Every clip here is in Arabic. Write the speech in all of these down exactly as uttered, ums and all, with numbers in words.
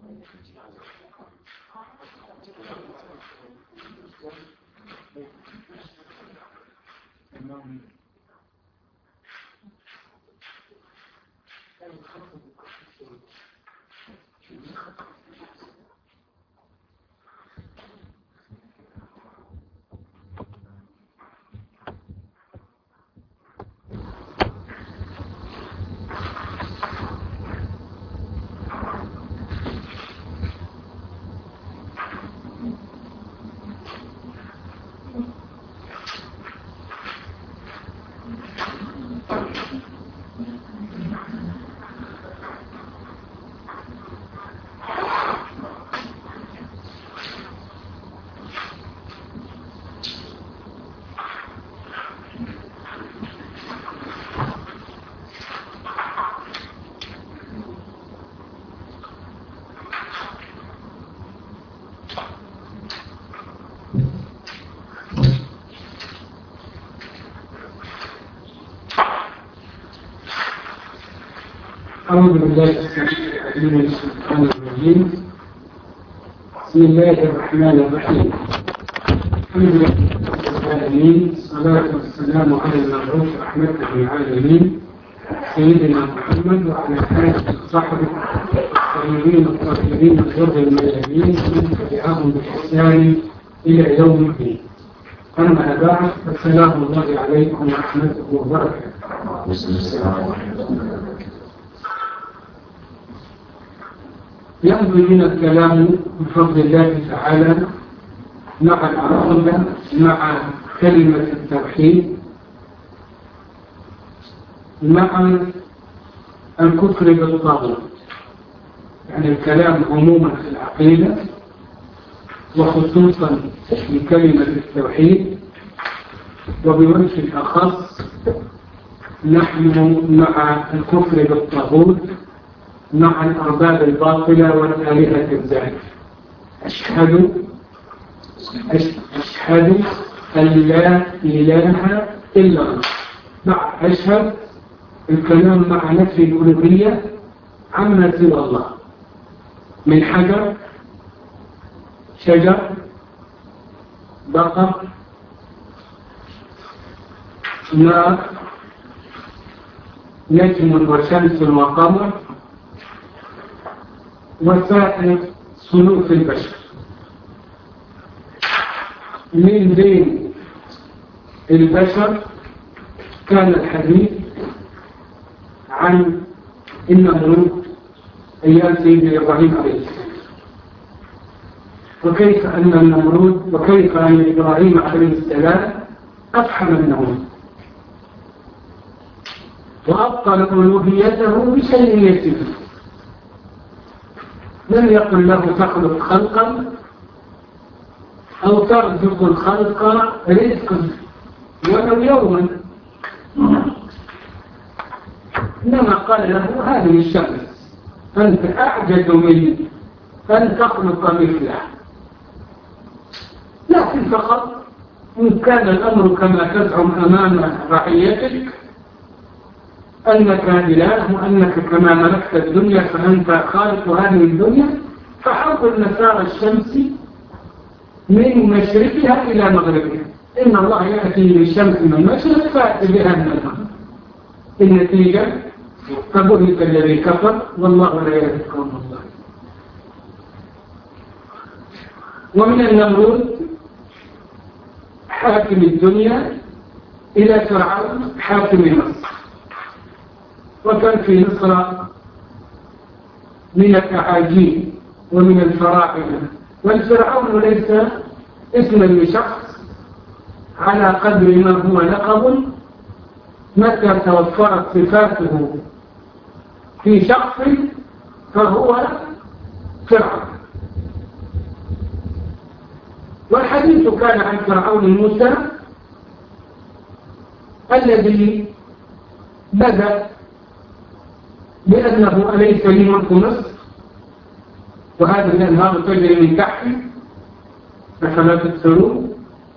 أعوذ بالله السميع العليم من الشيطان الرجيم. بسم الله الرحمن الرحيم. الحمد لله رب العالمين، الصلاة والسلام على المبعوث رحمة للعالمين سيدنا محمد وعلى آله وصحبه الطيبين الطاهرين الغر الميامين ومن تبعهم بإحسان إلى يوم الدين. أما بعد، فسلام الله عليكم ورحمته وبركاته. بسم الله ورحمة الله. يمضي من الكلام بفضل الله تعالى مع العقيدة، مع كلمة التوحيد، مع الكفر بالطاغوت. يعني الكلام عموما في العقيدة وخصوصا في كلمة التوحيد، وبوجه أخص نحن مع الكفر بالطاغوت، مع الأرباب الباطلة والآلهة الزائفة. أشهد أشهد أن لا إله إلا الله. مع أشهد الكلام مع نفي الألوهية عما سوى الله، من حجر، شجر، بقر، نار، نجم وشمس وقمر، وسائر صنوف البشر. من بين البشر كان الحديث عن النمرود أيام سيدنا إبراهيم عليه السلام، وكيف أن النمرود وكيف أن إبراهيم عليه السلام أفحم النمرود وأبطل ألوهيته بشيء يسير. لم يقل له تخلق خلقا أو ترزق الخلق رزقا ولو يوما، إنما قال له هذه الشمس أنت أعجز من أن تخلق مثلها. لكن فقط إن كان الأمر كما تزعم أمام رعيتك أنك إله وأنك كما ملكت الدنيا فأنت خالق هذه الدنيا، فحرق المسار الشمسي من مشرقها إلى مغربها. إن الله يأتي بالشمس من المشرق فأتي بها من المغرب. النتيجة فبهت الذي كفر والله لا يهدي القوم الظالمين. ومن النمرود حاكم الدنيا إلى فرعون حاكم مصر. وكان في مصر من الأعاجيب ومن الفراعنة، والفرعون ليس اسما لشخص على قدر ما هو لقب. متى توفرت صفاته في شخص فهو فرعون. والحديث كان عن فرعون موسى الذي بدأ بأنه أليس لي ملك مصر وهذه الأنهار تجري من تحتي أفلا تبصرون.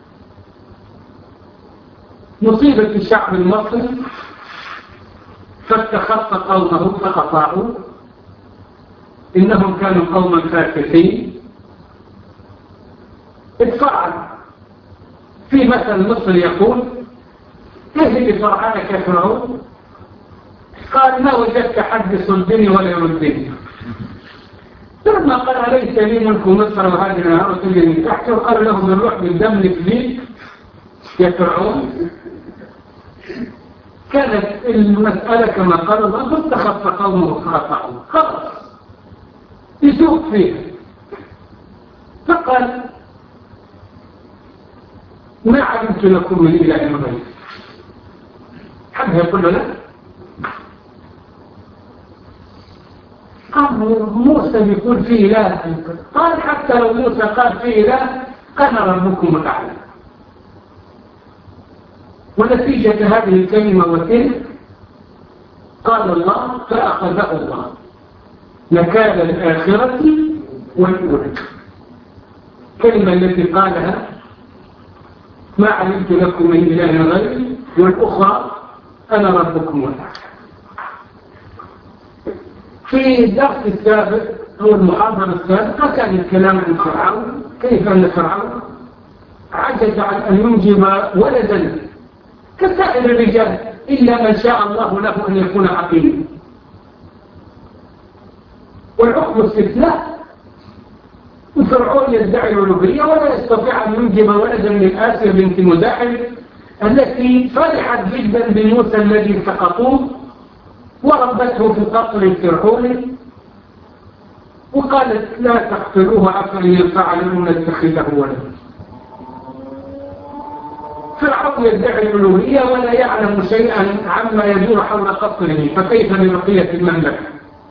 مصيبة الشعب المصري فاستخف قومه فقطعوا إنهم كانوا قوما فاسقين اتفعل. في مثل مصري يقول اهدي فرعانك يا فرعون، قال ما وجدت حد صلبني ولا يردني. لما قال ليس لي ملك مصر وهذه النهار تجري من تحته، قال لهم الروح بالدم لك يا فرعون. كانت المسألة كما قال الله فاستخف قومه فأطاعوه، خلاص يسوق فيها. فقال ما علمت لكم من إله غيري. حد يقول له لا؟ قال موسى بيقول في إله. قال حتى لو موسى قال في إله أنا ربكم الأعلى. ونتيجة هذه الكلمة وتلك قال الله فأخذه الله نكال الآخرة والأولى. الكلمة التي قالها ما علمت لكم من إله غيري، والأخرى أنا ربكم الأعلى. في الدرس السابق أو المحاضرة السابقة كان الكلام عن فرعون، كيف أن فرعون عجز عن أن ينجب ولدا كسائر الرجال إلا من شاء الله له أن يكون عقيما. والحكم استثناء، وفرعون يدعي الألوهية ولا يستطيع أن ينجب ولدا من آسيا بنت مزاحم التي فرحت جدا بموسى الذي التقطوه وربته في القصر الفرعوني وقالت لا تقتلوه عسى أن ينفعنا نتخذه ولدا. فرعون يدعي الألوهية ولا يعلم شيئا عما يدور حول قصره، فكيف ببقية المملكة؟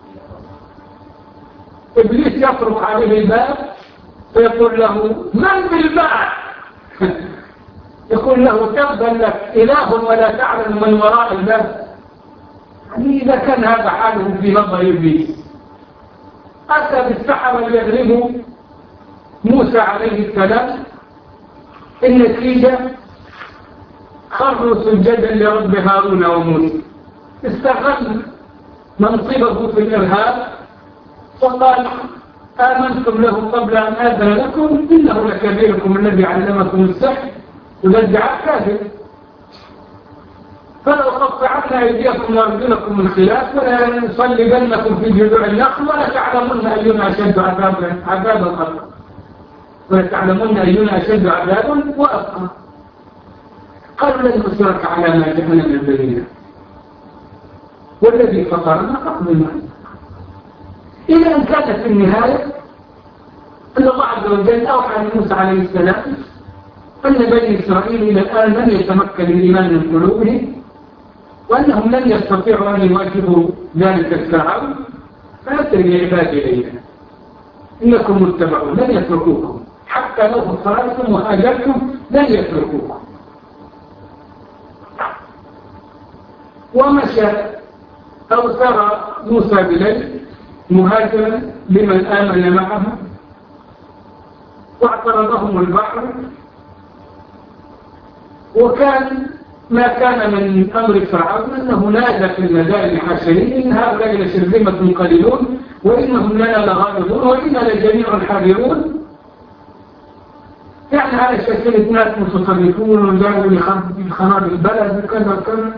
إبليس يطرق عليه الباب فيقول له من بالباب؟ يقول له تبا لك إله ولا تعلم من وراء الباب. يعني إذا كان هذا حاله في نظر إبليس، أتى بالسحرة ليغلبوا موسى عليه السلام. النتيجة خروا سجدا لرب هارون وموسى. استغل منصبه في الإرهاب وقال آمنتم له قبل أن آذن لكم إنه لكبيركم الذي علمكم السحر وبدع كاذب، فلو قطعنا أيديكم وأرجلكم من خلاف ولا نصلبنكم في جذوع النخل ولا تعلمون أينا أشد عذابا عذابا وأبقى ولا تعلمون أينا أشد عذابا وأبقى. قالوا لن نصرك على ما جئنا من البينة والذي فطرنا قبل الماء. إلى أن كانت في النهاية أن الله عز وجل أوحى لموسى عليه السلام أن بني إسرائيل إلى الآن لم يتمكن الإيمان من قلوبهم وأنهم لن يستطيعوا أن يواجهوا ذلك الفرعون، فأتوا لعبادي إلينا إنكم متبعون لن يتركوكم حتى لو خرجتم وهاجرتم لن يتركوكم. ومشى أو سار موسى بليل مهاجرا لمن آمن معه واعترضهم البحر. وكان ما كان من أمر فرعون أنه نادى في المدائن حاشرين إن هؤلاء لشرذمة قليلون وإنهم لنا لغالبون وإنا لجميع حاذرون. يعني على شكل ناس متصرفون وجاءوا لخراب البلد وكذا وكذا.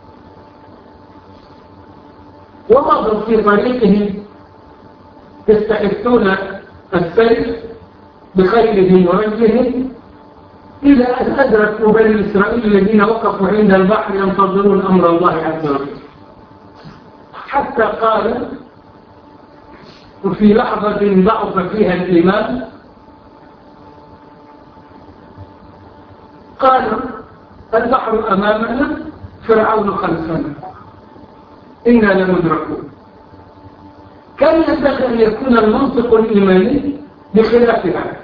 ومضوا في طريقهم يستحثون السير بخيلهم ورجلهم إلى أن أدركوا بني إسرائيل الذين وقفوا عند البحر ينتظرون أمر الله عز وجل، حتى قال وفي لحظة ضعف فيها الإيمان قالوا البحر أمامنا فرعون خلفنا إنا لمدركون. كان ينبغي أن يكون المنطق الإيماني بخلاف هذا،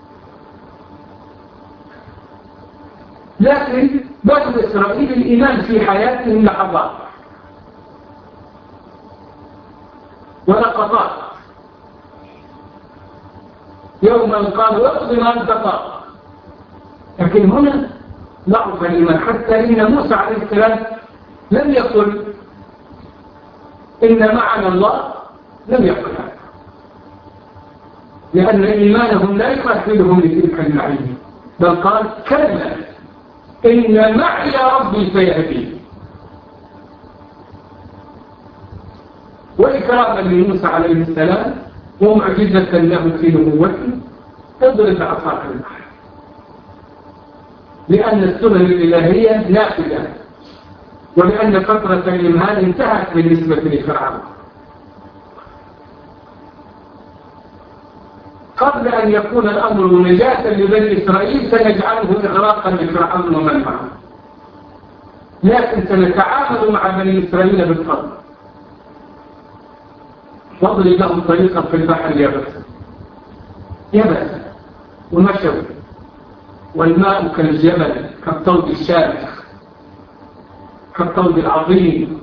لكن بني إسرائيل الإيمان في حياتهم لحظات ولقطات. يوما قالوا اقضي ما انت قاض، لكن هنا ضعف الإيمان حتى إن موسى عليه السلام لم يقل إن معنا الله، لم يقل هذا، لأن إيمانهم لا يؤهلهم لتلك المعية، بل قال كلا إن معي ربي سيهدين. وإكراما لموسى عليه السلام ومعجزة له في نبوته اضرب عصاك البحر، لأن السنن الإلهية نافذة، ولأن فترة الإمهال انتهت بالنسبة لفرعون. قبل أن يكون الأمر نجاة لبني إسرائيل سنجعله إغراقا لفرعون ومن معه، لكن سنتعامل مع بني إسرائيل بالفضل، واضرب لهم طريقا في البحر يبسا يبسا ومشوا، والماء كالجبل كالطود الشامخ كالطود العظيم.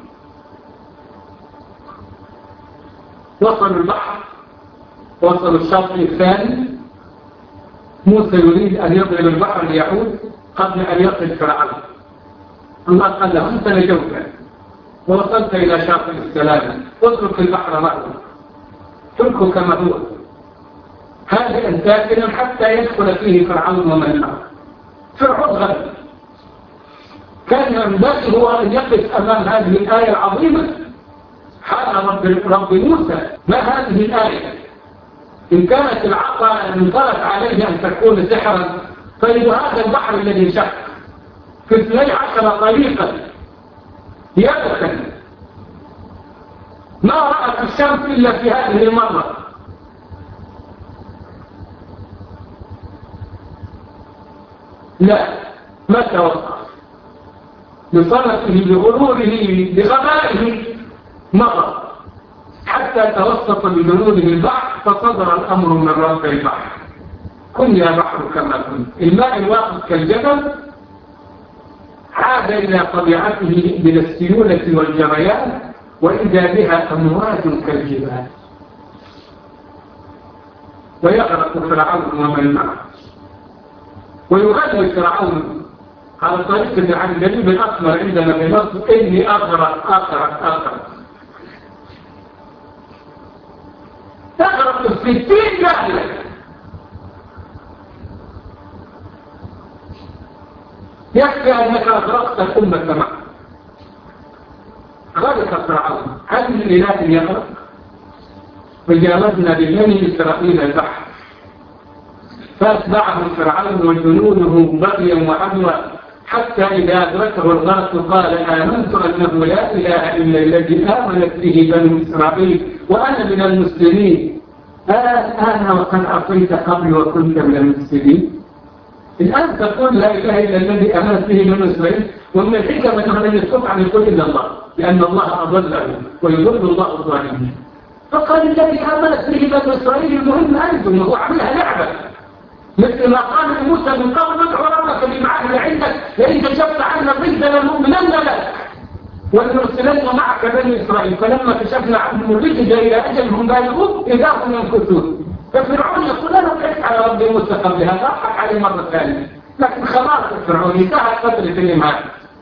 وصلوا البحر، وصلوا الشاطئ الثاني. موسى يريد أن يضرب البحر ليعود قبل أن يصل فرعون. الله قال له أنت نجوت ووصلت إلى شاطئ السلام، اترك البحر معه، تركه كما هو هادئا ساكنا حتى يدخل فيه فرعون ومن معه. فرعون غلب، كان ينبغي هو أن يقف أمام هذه الآية العظيمة. حال رب, رب موسى ما هذه الآية؟ إن كانت العصا انطلت عليه أن تكون سحرا، طيب هذا البحر الذي انشق في اثني عشر طريقا يبسا ما رأت الشمس إلا في هذه المرة. لا، ما توقف بصنفه بغروره بغبائه مضى حتى توسط بجنوده البحر، فصدر الأمر من رب البحر كن يا بحر كما كنت. الماء الواقف كالجبل عاد إلى طبيعته من السيولة والجريان، وإذا بها أمواج كالجبال، ويغرق فرعون ومن معه. ويغني فرعون على طريق عن الجليل الأسمر عندنا في مصر إني أغرق أغرق أغرق تغرق ستين جهلة. يكفي أنك أغرقت الأمة معه. غرق فرعون، هل من إله يغرق؟ وجاوزنا ببني إسرائيل البحر فأتبعهم فرعون وجنوده بغيا وعدوى حتى إذا أدركه الغرق قال آمنت أنه لا إله إلا الذي آمنت به بنو إسرائيل وأنا من المسلمين. أنا وقد عصيت قبل وكنت من المسلمين، الآن تقول لا إله إلا الذي آمنت به بنو إسرائيل، ومن الحكمة أنه لم يستطع أن يقول إلا الله، لأن الله أضله ويضل الله الظالمين. فقال الذي آمنت به بنو إسرائيل المهم أنتم، وهو عملها لعبة، مثل ما قال موسى من قبل ادعو ربك بما عهد عندك لئن كشفت عنا الرجز لنؤمنن لك ولنرسلن معك بني إسرائيل، فلما كشفنا عنهم الرجز إلى أجل هم بالغون إذا هم ينكثون. ففرعون يقول أنا ضحكت على رب موسى قبل هذا، أضحك عليه مرة ثانية، لكن خلاص فرعون انتهت فترة الإمهال.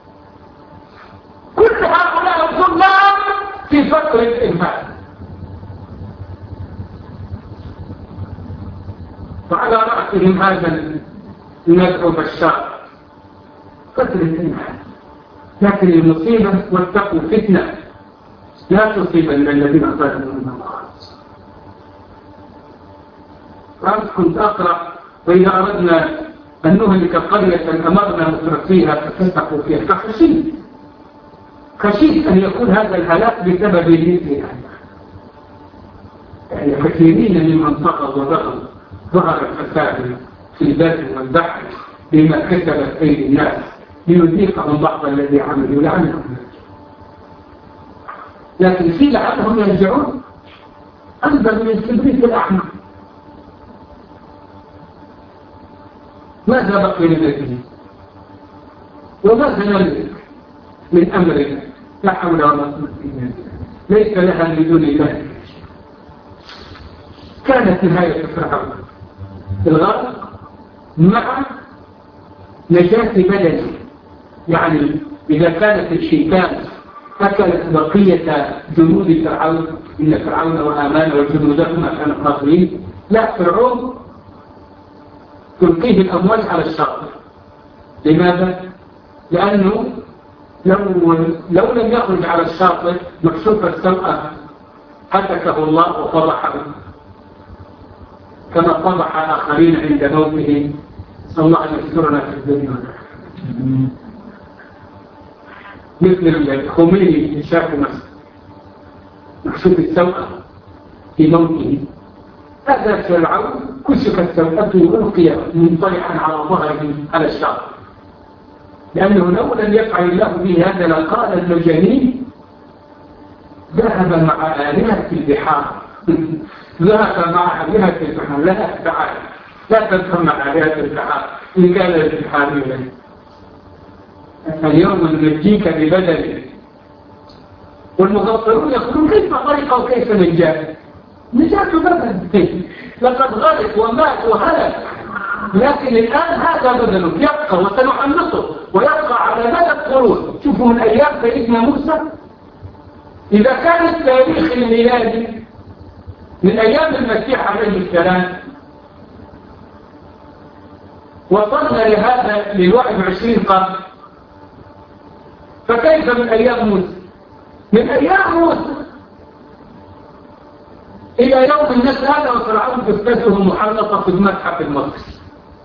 كل هؤلاء الظلام في فترة الإمهال. وعلى رأسهم هذا المدعو بشار فترة الإمهال. لكن المصيبة واتقوا فتنة لا تصيبن الذين ظلموا منهم خاصة. وأنت كنت أقرأ وإذا أردنا أن نهلك قرية أمرنا مترفيها ففسقوا فيها، فخشيت خشيت أن يكون هذا الهلاك بسبب مثلها. يعني كثيرين ممن سقط وضغط ظهر الفساد في البر والبحر بما كسبت أيدي الناس ليذيقهم بعض الذي عملوا لعنهم، لكن في لعلهم يرجعون أنزل من الكبريت الأحمر. ماذا بقي لذلك وماذا نملك من أمرنا؟ لا حول ولا قوة إلا بالله، ليس لها من دون الله. كانت نهاية فرعون الغرق مع نجاة بدنه، يعني إذا كانت الشيطان أكلت بقية جنود فرعون إن فرعون وهامان وجنودهما كانوا خاطئين، لا، فرعون تلقيه الأمواج على الشاطئ. لماذا؟ لأنه لو, لو لم يخرج على الشاطئ مكشوف السوء هتكه الله وفضحه كما فضح آخرين عند موته. صلى الله عليه وسلم في الدنيا. مثل الخميني شاف نفسه مكشوف السوء في موته. هذا فرعون كشفت سوءته وألقي منطلقا على ظهره على الشاطئ، لأنه لو لم يفعل الله به هذا لقال المجانين ذهب مع آلهة البحار ذهب مع آلهة البحار. لا تعالى، لا تذهب مع آلهة البحار إن كان البحار إليه. اليوم ننجيك ببدنك. والمغفرون يقولون كيف غرق وكيف نجاه؟ نجاة بدن، لقد غرق ومات وهلك، لكن الآن هذا بدنك يبقى وسنحنطه ويبقى على مدى القرون. شوفوا من أيام سيدنا موسى، إذا كان التاريخ الميلادي من أيام المسيح عليه السلام وصلنا لهذا للواحد وعشرين قرن، فكيف من أيام موسى؟ من أيام موسى إلى يوم الناس هذا وفرعون جثته محرقة في المتحف المصري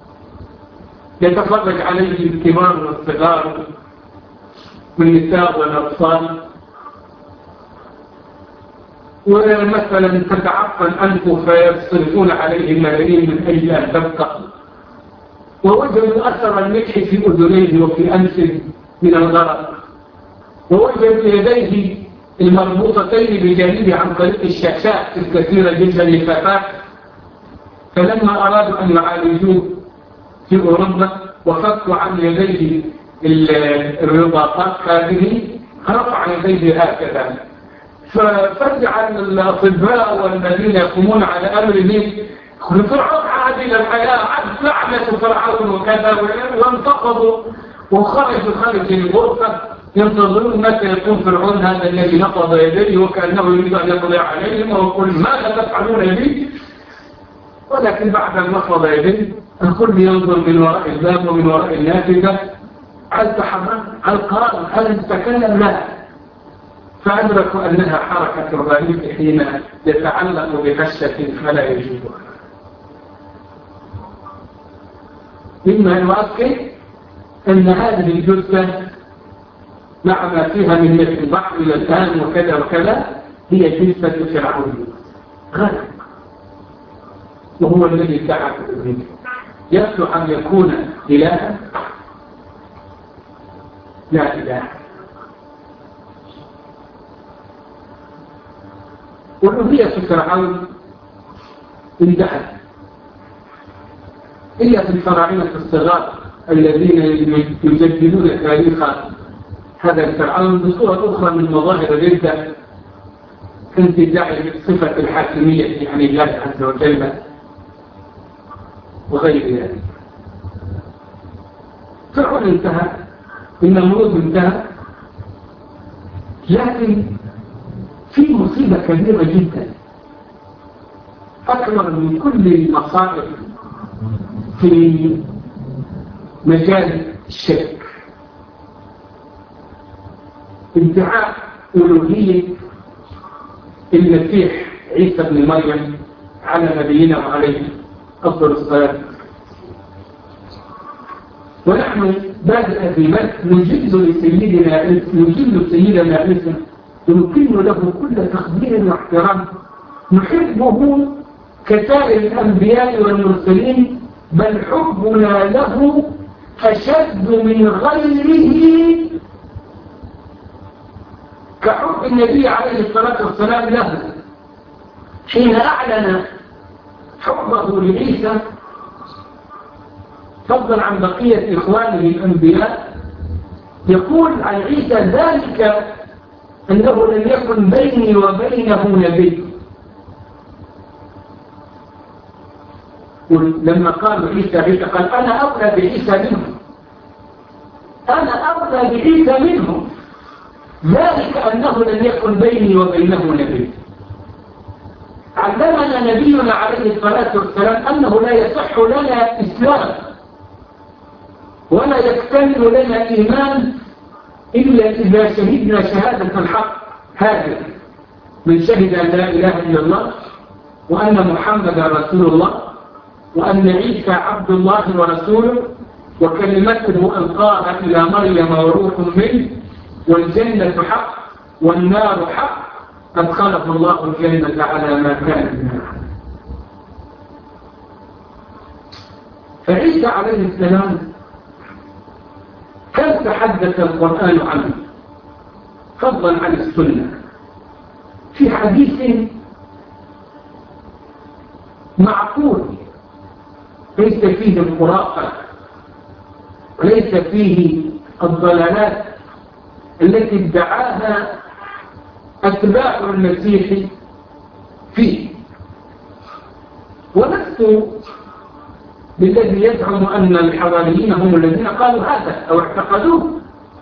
يتفرج عليه الكبار والصغار والنساء والأطفال. ومثلا تتعفن أنفه فيصرفون عليه الملايين من أجل أن تبقى. ووجدوا أثر الملح في أذنيه وفي أنفه من الغرق. ووجدوا يديه المربوطتين بجانبه عن طريق الشاشات الكثيرة جدا للفتاة. فلما أرادوا أن يعالجوه في أوروبا وفكوا عن يديه الرباطات هذه رفع يديه هكذا. ففزع الأطباء والذين يقومون على أمره فرعون عاد إلى الحياة، عاد لعنة فرعون وكذا، وانتقضوا وخرجوا خارج الغرفة ينتظرون متى يكون فرعون هذا الذي نقض يديه وكأنه يريد أن يقضي عليهم ويقول ماذا تفعلون بي؟ ولكن بعد أن نقض يديه الكل ينظر من وراء الباب ومن وراء النافذة. هل تحرك؟ هل قال؟ هل تكلم؟ لا. فأدركوا أنها حركة الرهيب حين يتعلق بقشة فلا يجيبها. مما يؤكد أن هذه الجثة مع ما فيها من البحر إلى الآن وكذا وكذا هي جثة فرعون غرق، وهو الذي دعا به. يصلح أن يكون إلها؟ لا إله. ألوهية فرعون انتهت إلا في الفراعنة الصغار الذين يجددون تاريخ هذا الفرعون بصورة أخرى من مظاهر الردة كانتزاع صفة الحاكمية عن الله عز وجل وغير ذلك. فرعون انتهى، النمرود انتهى، لكن في مصيبة كبيرة جدا أكبر من كل المصائب في مجال الشرك، ادعاء ألوهية المسيح عيسى بن مريم على نبينا وعليه أفضل الصلاة. ونحن بادئ بمدح نجل لسيدنا نجل سيدنا عيسى ونكن له كل تقدير واحترام، نحبه كسائر الأنبياء والمرسلين، بل حبنا له أشد من غيره كحب النبي عليه الصلاة والسلام له حين أعلن حبه لعيسى فضلا عن بقية إخوانه الأنبياء. يقول عن عيسى ذلك أنه لم يكن بيني وبينه نبي. لما قال عيسى عيسى قال أنا أولى بعيسى منه، أنا أولى بعيسى منه، ذلك أنه لم يكن بيني وبينه نبي. علمنا نبينا عليه الصلاة والسلام أنه لا يصح لنا إسلام ولا يكتمل لنا إيمان إلا إذا شهدنا شهادة الحق هذه من شهد أن لا إله إلا الله وأن محمدا رسول الله وأن عيسى عبد الله ورسوله وكلمته ألقاها إلى مريم وروح منه والجنة حق والنار حق أدخله الله الجنة على ما كان. فعيسى عليه السلام كم تحدث القرآن عنه فضلا عن السنة في حديث معقول ليس فيه الخرافة وليس فيه الضلالات التي ادعاها أتباع المسيح فيه. ولست بالذي يزعم أن الحواريين هم الذين قالوا هذا أو اعتقدوه،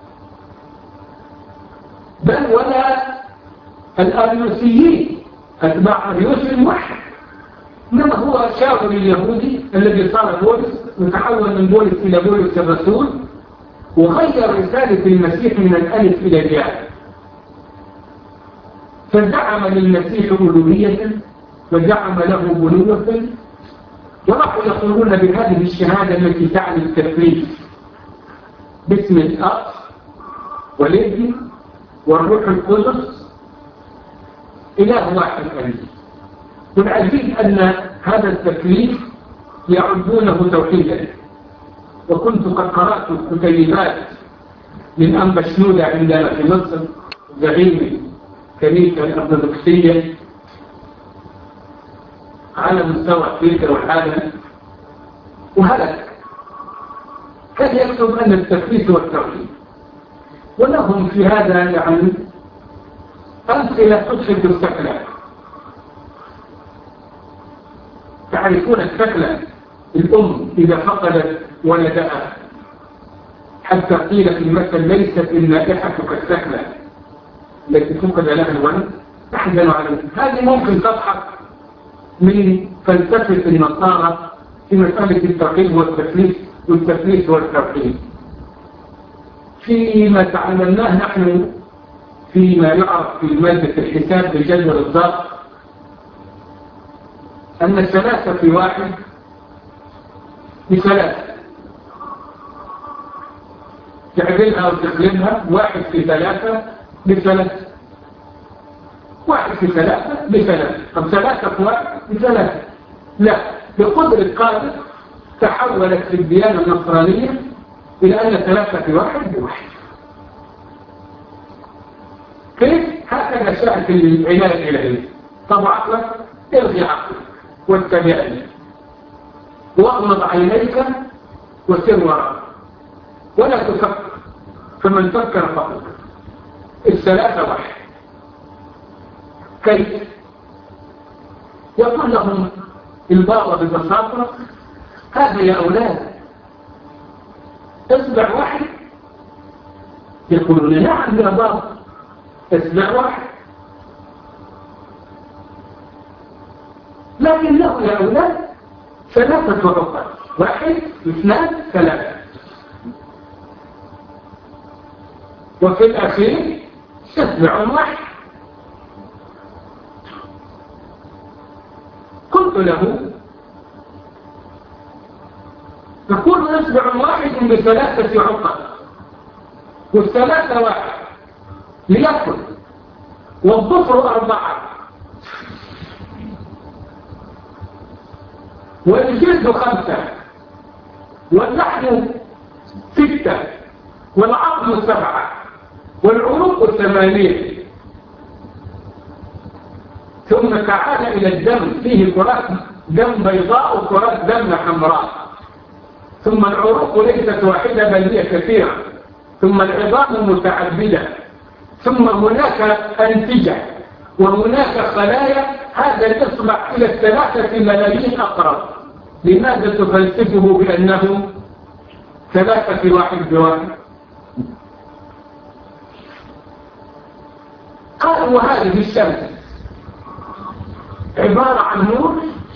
بل ولا الأريوسيين أتباع أريوس الموحد، إنما هو شاور اليهودي الذي صار بولس وتحول من بولس إلى بولس الرسول وغير رسالة المسيح من الألف إلى الياء، فزعم للمسيح ألوهية وزعم له بنوة، وراحوا يقولون بهذه الشهادة التي تعني التثليث باسم الأب والابن والروح القدس إله واحد أمين. والعجيب أن هذا التثليث يعدونه توحيدا، وكنت قد قرأت كتيبات من أنبا شنودة عندنا في مصر زعيم كنيسة الأرثوذكسية على مستوى أفريقيا والعالم، وهلك كان يكتب أن التثليث والتوحيد، ولهم في هذا يعني أمثلة تشهد السكلة. تعرفون السكلة الأم إذا فقدت ولدها حتى قيل في المثل ليست النائحة كالسكلة التي فقد لها الولد تحزن عليه. هذه ممكن تضحك من فلسفة النصارى في مسألة التوحيد والتثليث والتثليث والتوحيد. فيما تعلمناه نحن فيما يعرف في مادة الحساب بجدول الضغط أن الثلاثة في واحد بثلاثة تعدلها وتقلبها، واحد في ثلاثة بثلاثة، واحد في ثلاثة بثلاثة، طب ثلاثة في واحد بثلاثة. لا، بقدرة قادر تحولت في الديانة النصرانية إلى أن ثلاثة في واحد بواحد. كيف؟ هكذا شاءت العناية الإلهية. طب عقلك الغي عقلك واتبعني واغمض عينيك وسر وراءك ولا تفكر، فمن فكر فقط. الثلاثة واحد. كيف؟ يقول لهم البابا ببساطة هذا يا أولاد اصبع واحد. يقولون نعم يا بابا اصبع واحد، لكن له يا أولاد ثلاثة عقد، واحد اثنان ثلاثة، وفي الأخير اصبع واحد. قلت له تكون اصبع واحد بثلاثة عقد والثلاثة واحد ليأكل، والظفر أربعة والجلد خمسة واللحم ستة والعظم سبعة والعروق ثمانية. ثم تعال إلى الدم، فيه كرات دم بيضاء وكرات دم حمراء. ثم العروق ليست واحدة بل هي كثيرة. ثم العظام متعددة. ثم هناك أنسجة وهناك خلايا. هذا الإصبع إلى الثلاثة ملايين أقرب. لماذا تفلسفه بأنه ثلاثة في واحد بواحد؟ قالوا هذه الشمس عبارة عن نور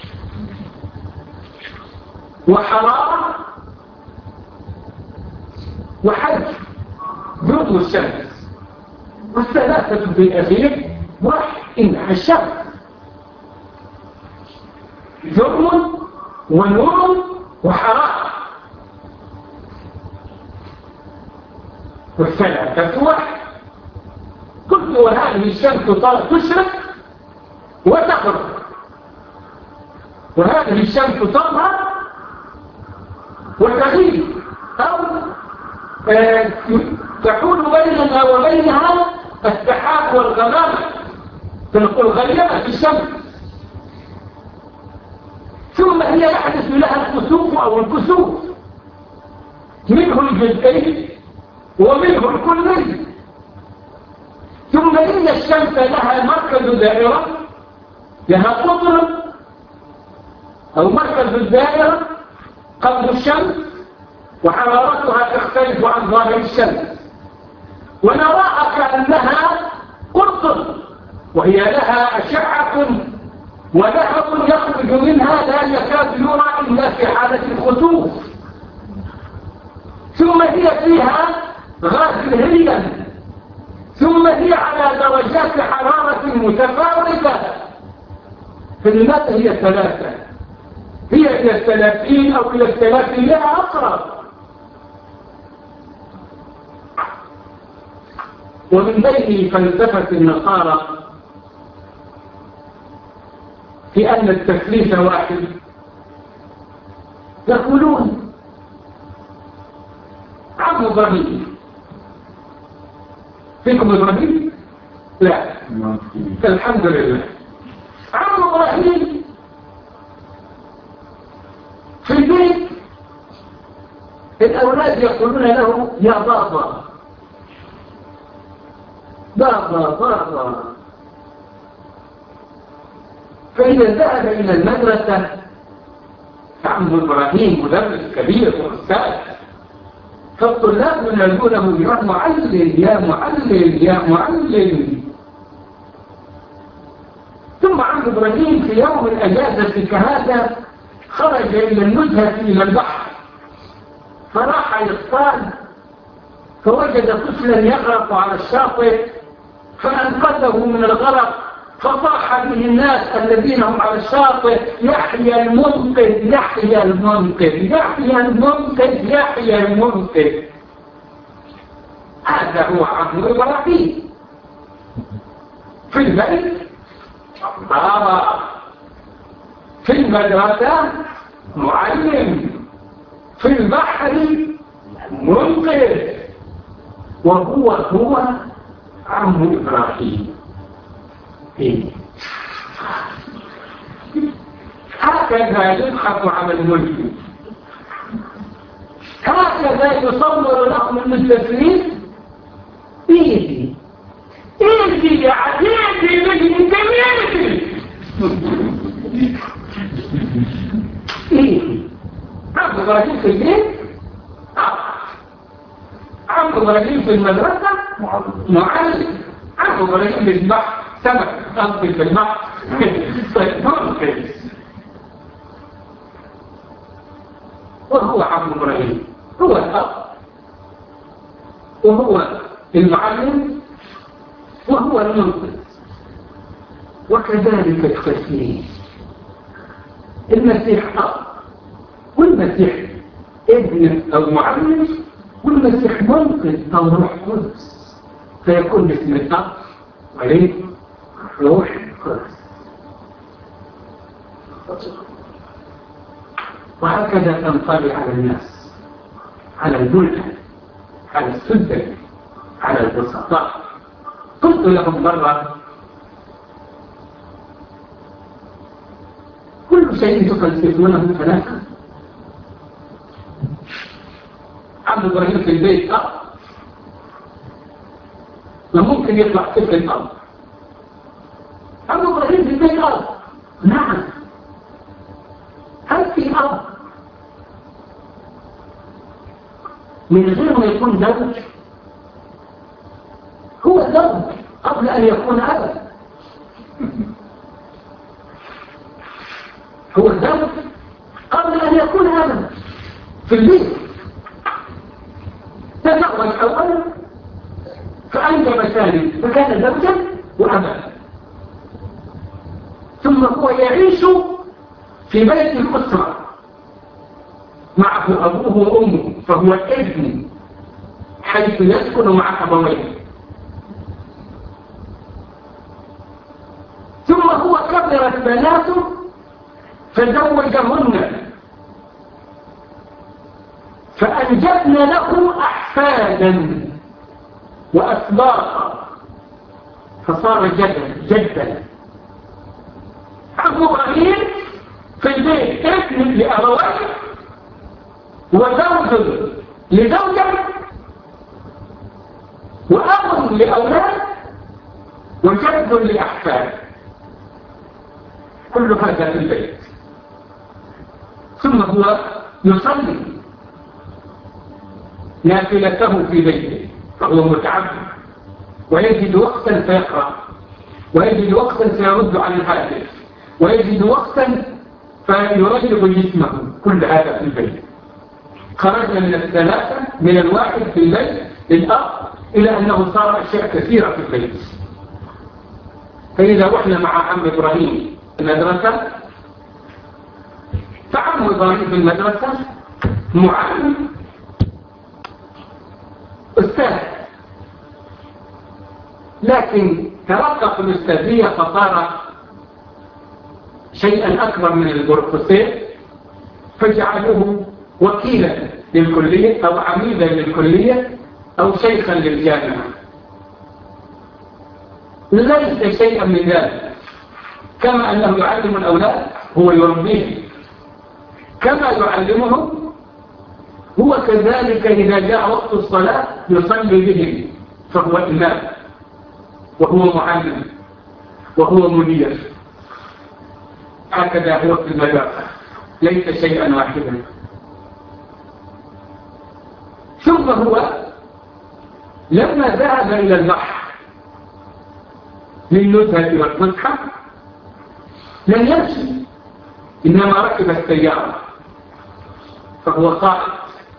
وحرارة وحجم ضوء الشمس، والثلاثة في الأخير واحد إنها الشمس، ضوء ونور وحرارة، والثلاثة واحد. كل وهذه الشمس تشرق وتغرب، وهذه الشمس تظهر وتغيب، أو آه تحول بيننا وبينها السحاب والغمام، الغيمة في الشمس، ثم هي يحدث لها الكسوف أو الكسوف، منه الجزئين ومنه الكلين. ثم إن الشمس لها مركز دائرة، لها قطر أو مركز الدائرة قبل الشمس، وحرارتها تختلف عن ظاهر الشمس، ونراها كأنها قطر، وهي لها أشعة ولهب يخرج منها لا يكاد يرى إلا في حالة الخسوف. ثم هي فيها غاز الهيليوم، ثم هي على درجات حرارة متفاوتة. فلماذا هي ثلاثة؟ هي إلى الثلاثين أو إلى الثلاثين أقرب. ومن بين فلسفة النصارى في أن التثليث واحد، يقولون عم إبراهيم. فيكم إبراهيم؟ لا، الحمد لله. عم إبراهيم في البيت الأولاد يقولون له يا بابا بابا بابا. فإذا ذهب إلى المدرسة عم إبراهيم مدرس كبير وأستاذ، فالطلاب ينادونه يا معلم يا معلم يا معلم. ثم عم إبراهيم في يوم الأجازة كهذا خرج إلى النزهة إلى البحر، فراح يصطاد، فوجد طفلا يغرق على الشاطئ، فأنقذه من الغرق، فصاح به الناس الذين هم على الشاطئ يحيى المنقذ يحيى المنقذ يحيى المنقذ يحيى المنقذ. هذا هو عم إبراهيم. في البيت بابا، في المدرسة معلم، في البحر منقذ، وهو هو عم إبراهيم. إيه؟ هكذا يبحث عن الملك، هكذا يصور لهم المستثمرين. ايدي ايدي يا عزيزي من جميلتي. ايدي عم إبراهيم في البيت، عم إبراهيم في المدرسة معلم، عم إبراهيم في البحر سمك قصدي في البحر صيدون. وهو عم إبراهيم هو الأب وهو المعلم وهو المنقذ. وكذلك التسليم، المسيح أب والمسيح ابن أو معلم، والمسيح منقذ أو روح قدس، فيكون اسم الأب عليه روح قدس. وهكذا تنطلي على الناس، على البلد، على السدة، على البسطاء. قلت لهم مرة كل شيء تفلسفونه ثلاثة. عم إبراهيم في البيت أب، وممكن يطلع طفل الأب. عم إبراهيم في البيت أب، نعم. هل في أب من غير ما يكون زوج؟ هو زوج قبل أن يكون أبا. هو الزوج قبل أن يكون هذا في البيت تزوج أولا فأنجب ثاني فكان زوجا وأبا، ثم هو يعيش في بيت الأسرة معه أبوه وأمه، فهو ابن حيث يسكن مع أبويه. ثم هو كبرت بناته فزوجهن فأنجبن له أحفادا وأسباطا فصار جدا جدا. أبو إبراهيم في البيت ابن لأبويه وزوج لزوجة وأب لأولاد وجد لأحفاد، كل هذا في البيت. ثم هو يصلي نافلته في بيته فهو متعبد ويجد وقتا فيقرأ ويجد وقتا فيرد على الهاتف ويجد وقتا فيرجع جسمه، كل هذا في البيت. خرجنا من الثلاثة من الواحد في البيت للأب إلى أنه صار أشياء كثيرة في البيت. فإذا رحنا مع عم إبراهيم المدرسة فعم إبراهيم في المدرسة معلم أستاذ، لكن ترقى في الأستاذية فصار شيئا أكبر من البروفيسور فجعله وكيلا للكلية أو عميدا للكلية أو شيخا للجامعة. ليس شيئا من ذلك، كما أنه يعلم الأولاد هو يربيهم، كما يعلمهم هو كذلك إذا جاء وقت الصلاة يصلي بهم، فهو إمام وهو معلم وهو مدير. هكذا هو في المدرسة، ليس شيئا واحدا. ثم هو لما ذهب إلى البحر للنزهة والفسحة لم يمشي، إنما ركب السيارة فهو قائد.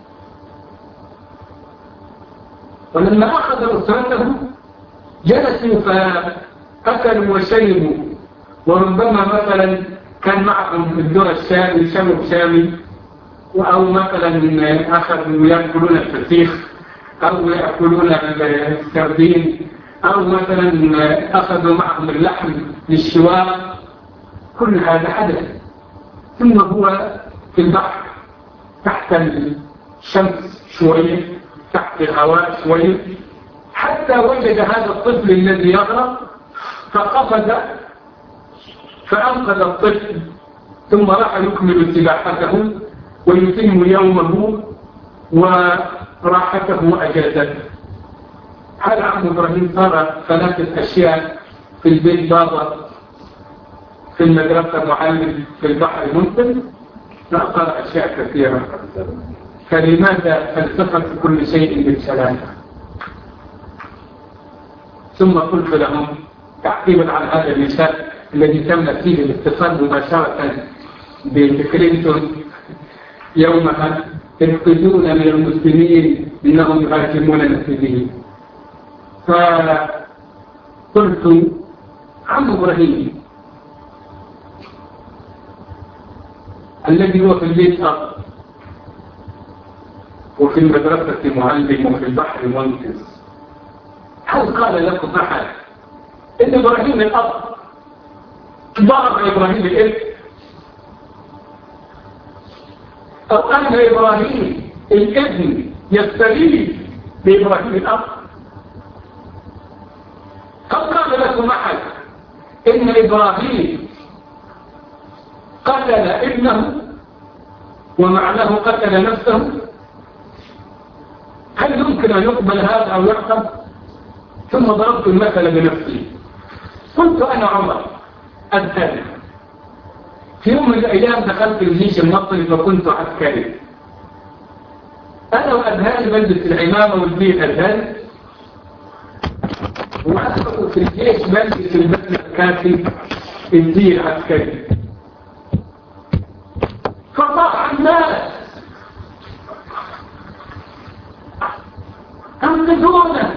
ولما أخذ أسرته جلسوا فأكلوا وشربوا، وربما مثلا كان معهم الذرة الشامي شمر شامي، أو مثلا أخذوا يأكلون الفسيخ أو يأكلون السردين، أو مثلا أخذوا معهم اللحم للشواء، كل هذا حدث. ثم هو في البحر تحت الشمس شوية، تحت الهواء شوية، حتى وجد هذا الطفل الذي يغرق فقفز فأنقذ الطفل، ثم راح يكمل سباحته ويتم يومه وراحته أجازته. هذا عم إبراهيم صار ثلاثة أشياء في البيت: بابا، في المدرسة معلم، في البحر منقذ. لا، صار أشياء كثيرة. فلماذا فلسفة كل شيء بالثلاثة؟ ثم قلت لهم تعقيبا على هذا المثال الذي تم فيه الاتصال مباشرة بكلينتون يومها: ينقذون من المسلمين انهم يهاجمون المسلمين. فقلت عم إبراهيم الذي هو في البيت أب وفي المدرسة معلم وفي البحر منقذ، هل قال لكم أحد إن إبراهيم الأب ضرب إبراهيم الابن، أو أن إبراهيم الابن يستغيث بإبراهيم الأب؟ هل قال لكم أحد إن إبراهيم قتل ابنه ومعناه قتل نفسه؟ هل يمكن أن يقبل هذا أو يعقل؟ ثم ضربت المثل بنفسي. قلت أنا عمر أذهب في يوم من الأيام دخلت الجيش المصري فكنت عسكري، أنا وأذهاني بلبس العمامة والبيه الأذهان، وأدخل في الجيش بلبس البدلة الكافي الزي العسكري. الناس أنقذونا،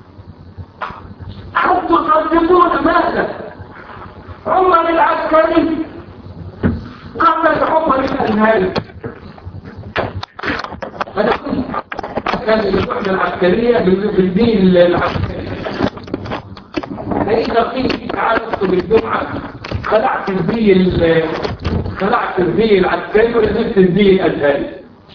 أنتم تنقذون ماذا؟ عمر العسكري قتل عمر الأنهاري. هذا كان الوحدة العسكرية بالدين العسكري. فإذا قيل تعالوا بالجمعة خلعت الزي خلعت الزي العسكري ولبست الزي الأزهري.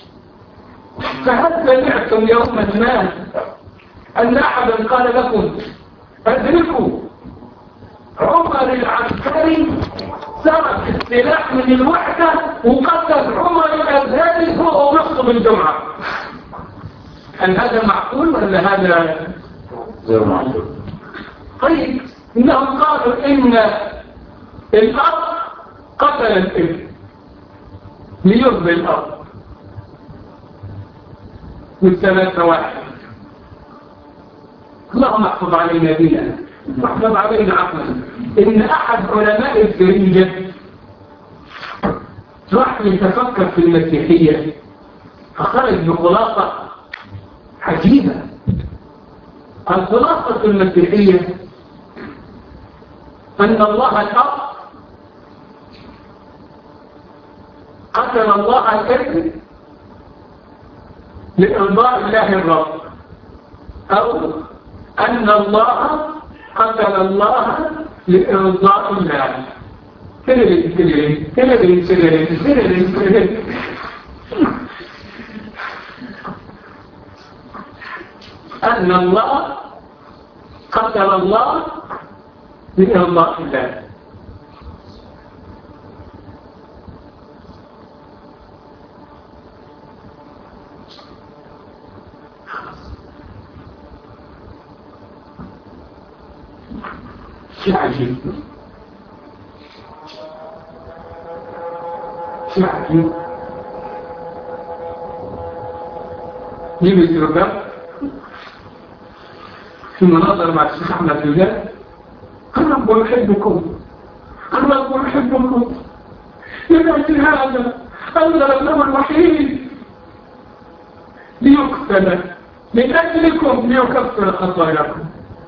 فهل سمعتم يوما ما أن أحدا قال لكم أدركوا عمر العسكري سرق السلاح من الوحدة وقتل عمر الأزهري هو ونصه بالجمعة؟ هل هذا معقول ولا هذا غير معقول؟ طيب إنهم قالوا إن الأب قتل الابن ليرضي الأب من سنة واحدة. اللهم احفظ علينا ديننا واحفظ علينا عقلنا. إن أحد علماء الفرنجة راح يتفكر في المسيحية فخرج بخلاصة عجيبة. الخلاصة المسيحية أن الله الأب قتل الله الابن لإرضاء الله الرب، أو أن الله قتل الله لإرضاء الله. تلرين تلرين تلرين تلرين تلرين تلرين. أن الله قتل الله لإرضاء الله. شيء عجيب شيء عجيب. يجب الرجال في المناظر مع الشيخ أحمد الرجال الرب يحبكم، الرب يحبكم، لذلك هذا أنزل له الوحيد ليقتل من أجلكم ليكفر خطاياكم.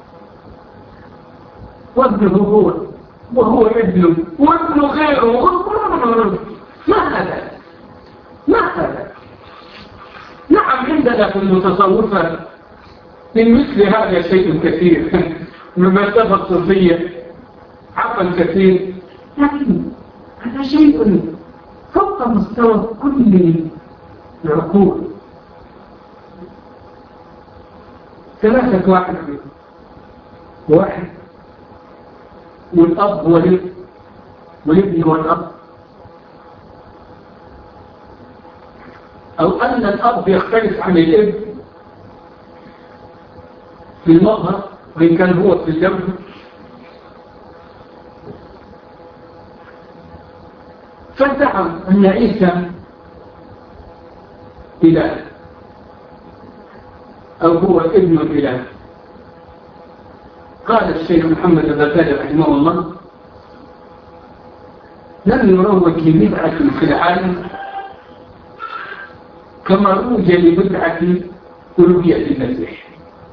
وابنه هو وهو ابنه وابنه غيره. ما هذا؟ ما هذا؟ نعم عندنا في المتصوفة من مثل هذا شيء كثير من مرتبة الصوفية عقل كثير، لكن هذا شيء فوق مستوى كل العقول. ثلاثة واحد واحد والأب والابن والابن والأب، أو أن الأب يختلف عن الابن في المظهر وإن كان هو في الجنب. فادعى أن عيسى إله أو هو ابن الإله. قال الشيخ محمد الغزالي رحمه الله: لم يروج لبدعة في العالم كما روج لبدعة ألوهية المسيح.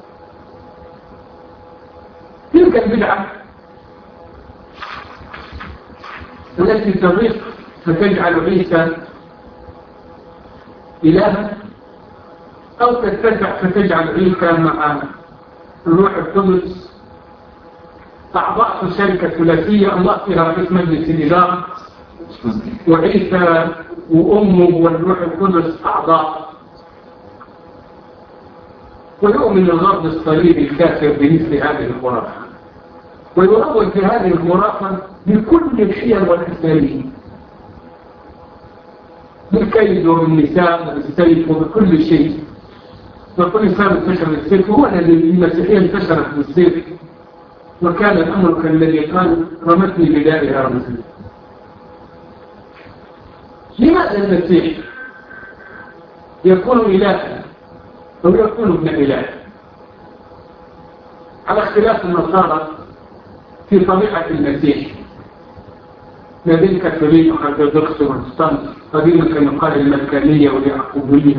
تلك البدعة التي تضيق فتجعل عيسى إلها، أو تتبع فتجعل عيسى مع الروح القدس أعضاء في شركة ثلاثية الله فيها رئيس مجلس الإدارة وعيسى وأمه والروح القدس أعضاء. ويؤمن الغرب الصليبي الكافر بمثل هذه الخرافة، ويروج في هذه الخرافة بكل الحيل والأساليب، بالكيد وبالنساء وبالسيف وبكل شيء. وكل إنسان انتشر بالسيف، هو الذي المسيحية انتشرت بالسيف، وكان الأمر كالذي قال: رمتني بدائها رمتني. لماذا المسيح يكون إلها أو يكون ابن إله؟ على اختلاف النصارى في طبيعة المسيح. ما بين الكاثوليك والأرثوذكس والبروتستانت. قديما كان يقال الملكانية واليعقوبية.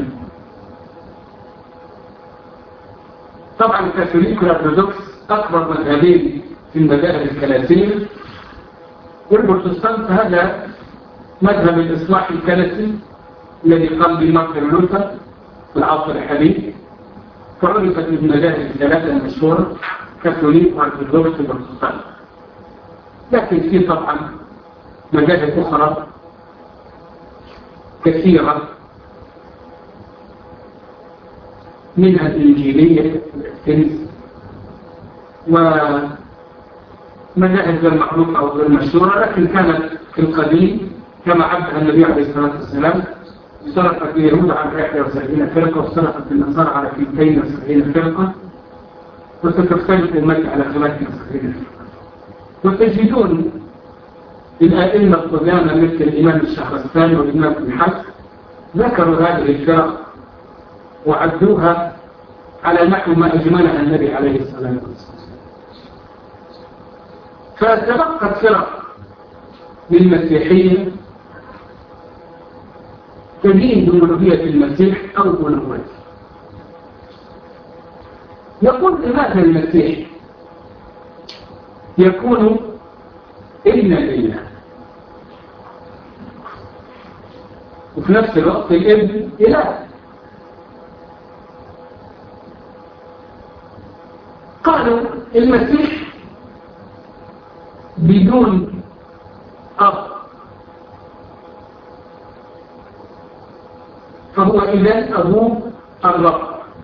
طبعا الكاثوليك والأرثوذكس أكبر مذهبين في المذاهب الكنسية، والبروتستانت هذا مذهب الإصلاح الكنسي الذي قام به مارتن لوثر في العصر الحديث، فعرفت بالمذاهب الثلاثة المشهورة كاثوليك وأرثوذكس وبروتستانت. لكن في طبعا مذاهب أخرى كثيرة منها الإنجيلية والكنيسة، ومذاهب غير معروفة أو غير مشهورة، لكن كانت في القديم كما عبدها النبي عليه الصلاة والسلام. افترقت اليهود على إحدى وسبعين فرقة، وافترقت النصارى على اثنتين وسبعين فرقة، وستختلف أمتي على ثلاث وسبعين فرقة. وتجدون الأئمة القدامى مثل الإمام الشهرستاني والإمام ابن حزم ذكروا هذه الفرق وعدوها على نحو ما أجملها النبي عليه الصلاة والسلام. فتبقت فرق للمسيحية تدين بألوهية المسيح أو بنبوته. يقول لماذا المسيح يكون ابن الإله وفي نفس الوقت الابن إله؟ قالوا المسيح بدون أب فهو إله أبوه الرب،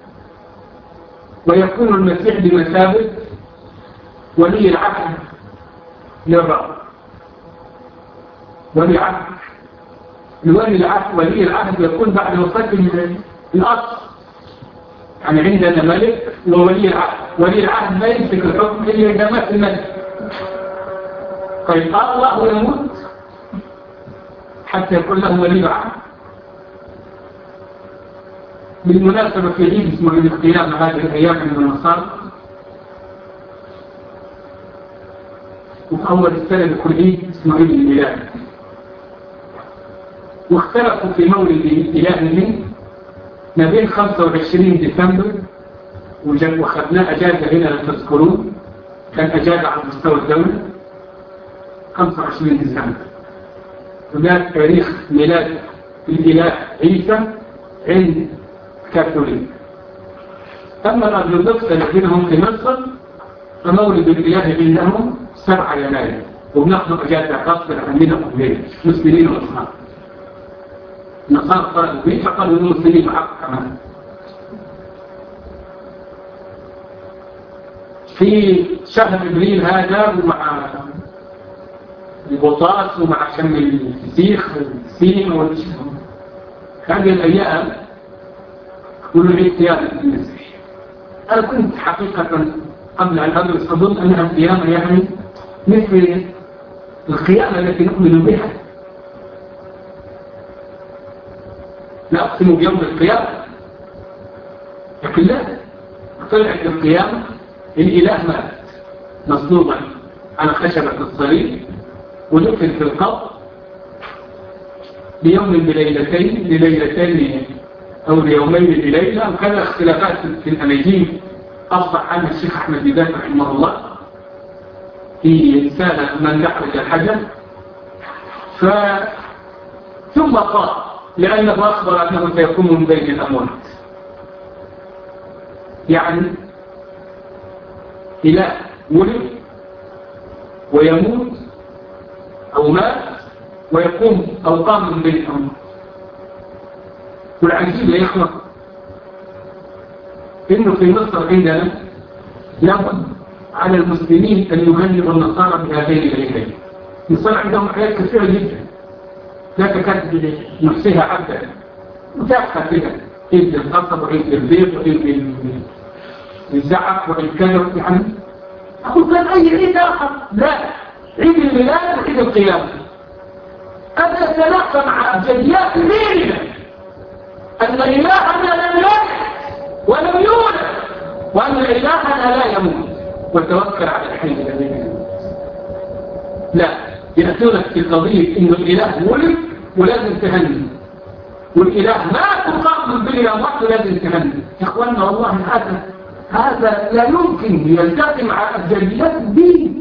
ويكون المسيح بمثابة ولي العهد للرب. ولي العهد ولي العهد ولي العهد يكون بعد وفاة الأصل. يعني عندنا ملك وولي العهد، ولي العهد ما يمسك الحكم إلا إذا مات الملك. طيب الله يموت حتى يكون له ولي العهد؟ بالمناسبة في عيد اسمه عيد القيامة هذه الأيام عند النصارى، وفي أول السنة يكون عيد اسمه عيد الميلاد، واختلفوا في مولد إلههم ما بين خمسة وعشرين ديسمبر وخدناه أجازة هنا لو تذكرون، كان أجازة على مستوى الدولة خمسة وعشرين ديسمبر، هناك تاريخ ميلاد الإله عيسى عند كاثوليك. أما الأرثوذكس الذين هم في مصر فمولد الإله عندهم سبعة يناير، وبناخذ أجازة غصبا عننا قبلين مسلمين وإسلام. النصارى قالوا به فقالوا المسلمين معك كمان. في شهر ابريل هذا ومع البطاس ومع شم الفسيخ السين والشم هذه الأيام يقولوا لي قيامة المسيح. أنا كنت حقيقة قبل أن أدرس أظن أنها القيامة يعني مثل القيامة التي نؤمن بها، لا أقسم بيوم القيامة، لكن لا، طلعت القيامة الإله مات مصلوبا على خشبة الصليب ودفن في القبر بيوم بليلتين لليلتين أو ليومين بليلة، وكذا اختلافات في الأناجيل أصبح عنها الشيخ أحمد ديدان رحمه الله في رسالة من دحرج الحجر. ف ثم قال لأنه أخبر أنه سيكون من بين الأموات، يعني إله ولد ويموت أو مات ويقوم أو قام من بين الأموات. والعجيب يا إخوة إنه في مصر عندنا لابد على المسلمين أن يهنئوا النصارى بهذين العيدين. النصارى عندهم حياة كثيرة جدا لا تكاد نفسها عبدا وتابقى كده، عيد القصب وعيد البيض وعيد الزعف وعيد كذا، يعني أقول كان أي عيد آخر، لا، عيد الميلاد وعيد القيامة. هذا يتناقض مع جديات ديننا أن إلهنا لم يلد ولم يولد، وأن إلهنا لا يموت، وتوكل على الحي الذي لا يموت. لا، يأتونك في قضية إنه الإله ولد ولازم تهني، والإله ما تقابل بالأموات ولازم تهني. يا أخوانا والله هذا هذا لا يمكن يلتقي مع أبجديات الدين.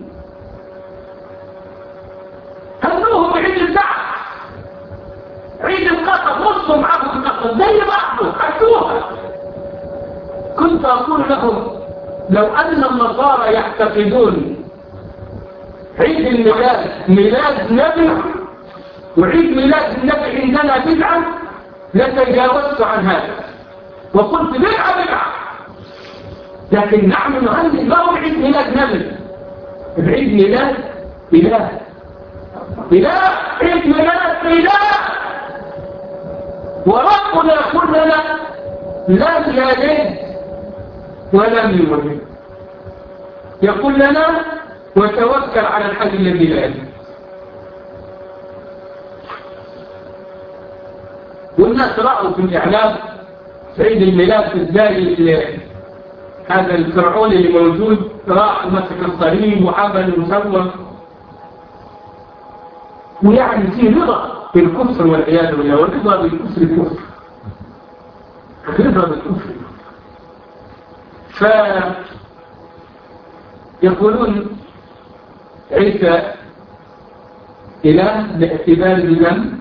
هنوهم عيد البعث، عيد القصد، نصوا معهم القصد زي بعضه، حكوها. كنت أقول لهم لو أن النصارى يعتقدون عيد الميلاد ميلاد نبي وعيد ميلاد النبي عندنا بدعة لتجاوزت عن هذا وقلت بدعة بدعة، لكن نحن نهنئ ما هو عيد ميلاد نبي، العيد ميلاد إله إله، عيد ميلاد إله. وربنا يقول لنا لم يلد ولم يولد، يقول لنا وتوكل على الحي الذي لا يلد. والناس رأوا في الإعلام عيد الميلاد ازاي هذا الفرعون اللي موجود راح مسك الصليب وعمل وسوى، ويعني في رضا بالكفر والعياذ بالله، والرضا بالكفر الكفر، الرضا بالكفر. فيقولون عيسى إله باعتبار لم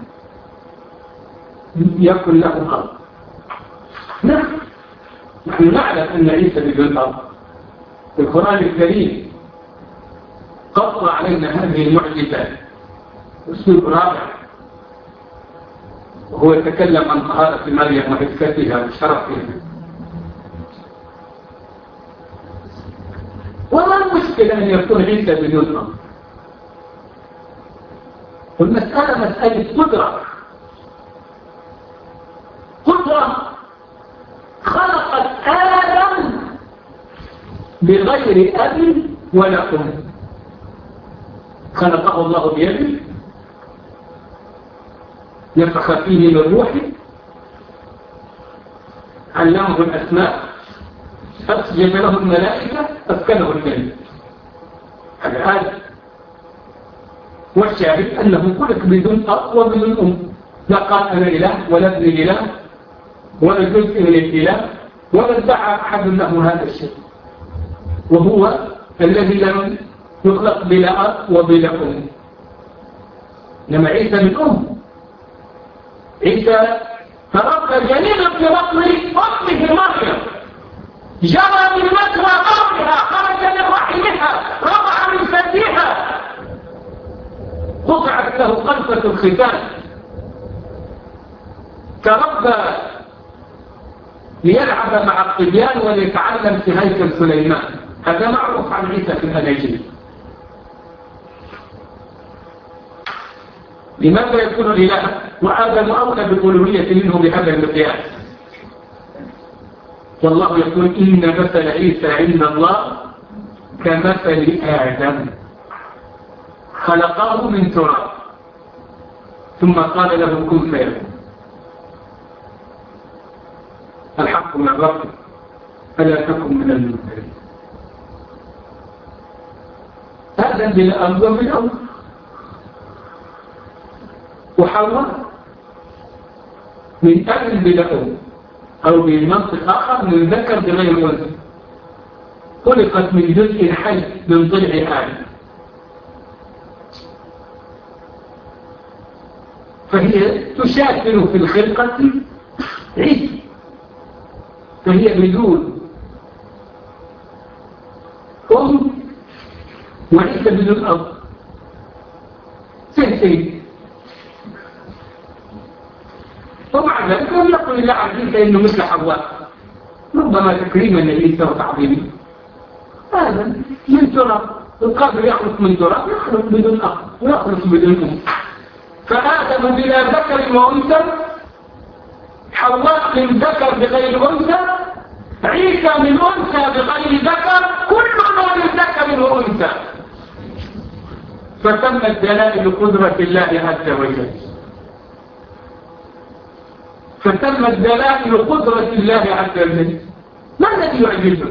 يكن له قلب. نعم نحن نعلم أن عيسى بدون قلب. القرآن الكريم قص علينا هذه المعجزات أسلوب رائع، وهو يتكلم عن طهارة مريم وعفتها وشرفها. وما المشكلة أن يكون عيسى بدون قلب؟ والمسألة مسألة قدرة، قدرة خلقت آدم بغير أب ولا أم، خلقه الله بيده يفخ فيه من روحه، علمه الأسماء، أسجد له الملائكة، أسكنه الكلمة. هذا آدم. والشاهد أنه خلق بدون أب وبدون أم، لا قال أنا إله ولا ابن إله ولا جزء من الإله ولا ادعى أحد له هذا الشيء، وهو الذي لم يخلق بلا أب وبلا أم. لما عيسى من أم، عيسى تربى جنينا في بطن أمه مريم، جرى من مجرى أمها، خرج من رحمها، رضع من ثديها، قطعت له قلبة الختان، تربى ليلعب مع الصبيان وليتعلم في هيكل سليمان. هذا معروف عن عيسى في الأناجيل. لماذا يكون الإله وآدم أولى بالألوهية منه بهذا المقياس؟ والله يقول إن مثل عيسى عند الله كمثل آدم، خلقه من تراب ثم قال له كن فيكون. الحق من ربك فلا تكن من الممتلين. هذا بالأرض بالأرض. وحواء من أب بلا أم، أو بمنطق آخر من ذكر بغير أنثى، خلقت من جزء حي من ضلع آدم، فهي تشاكل في الخلقة عيسى، فهي بدون أم وعيسى بدون أب، سنتين. ومع ذلك لم يقل الله عن عيسى إنه مثل حواء، ربما تكريما لعيسى وتعظيما. هذا من تراب، القادر يخلق من تراب، يخلق بدون أب ويخلق بدون أم. فآدم بلا ذكر وأنثى، حواء من ذكر بغير أنثى، عيسى من أنثى بغير ذكر، كلنا من ذكر وأنثى. فتمت دلائل قدرة الله عز وجل، فتمت دلائل قدرة الله عز وجل. ما الذي يعجزه؟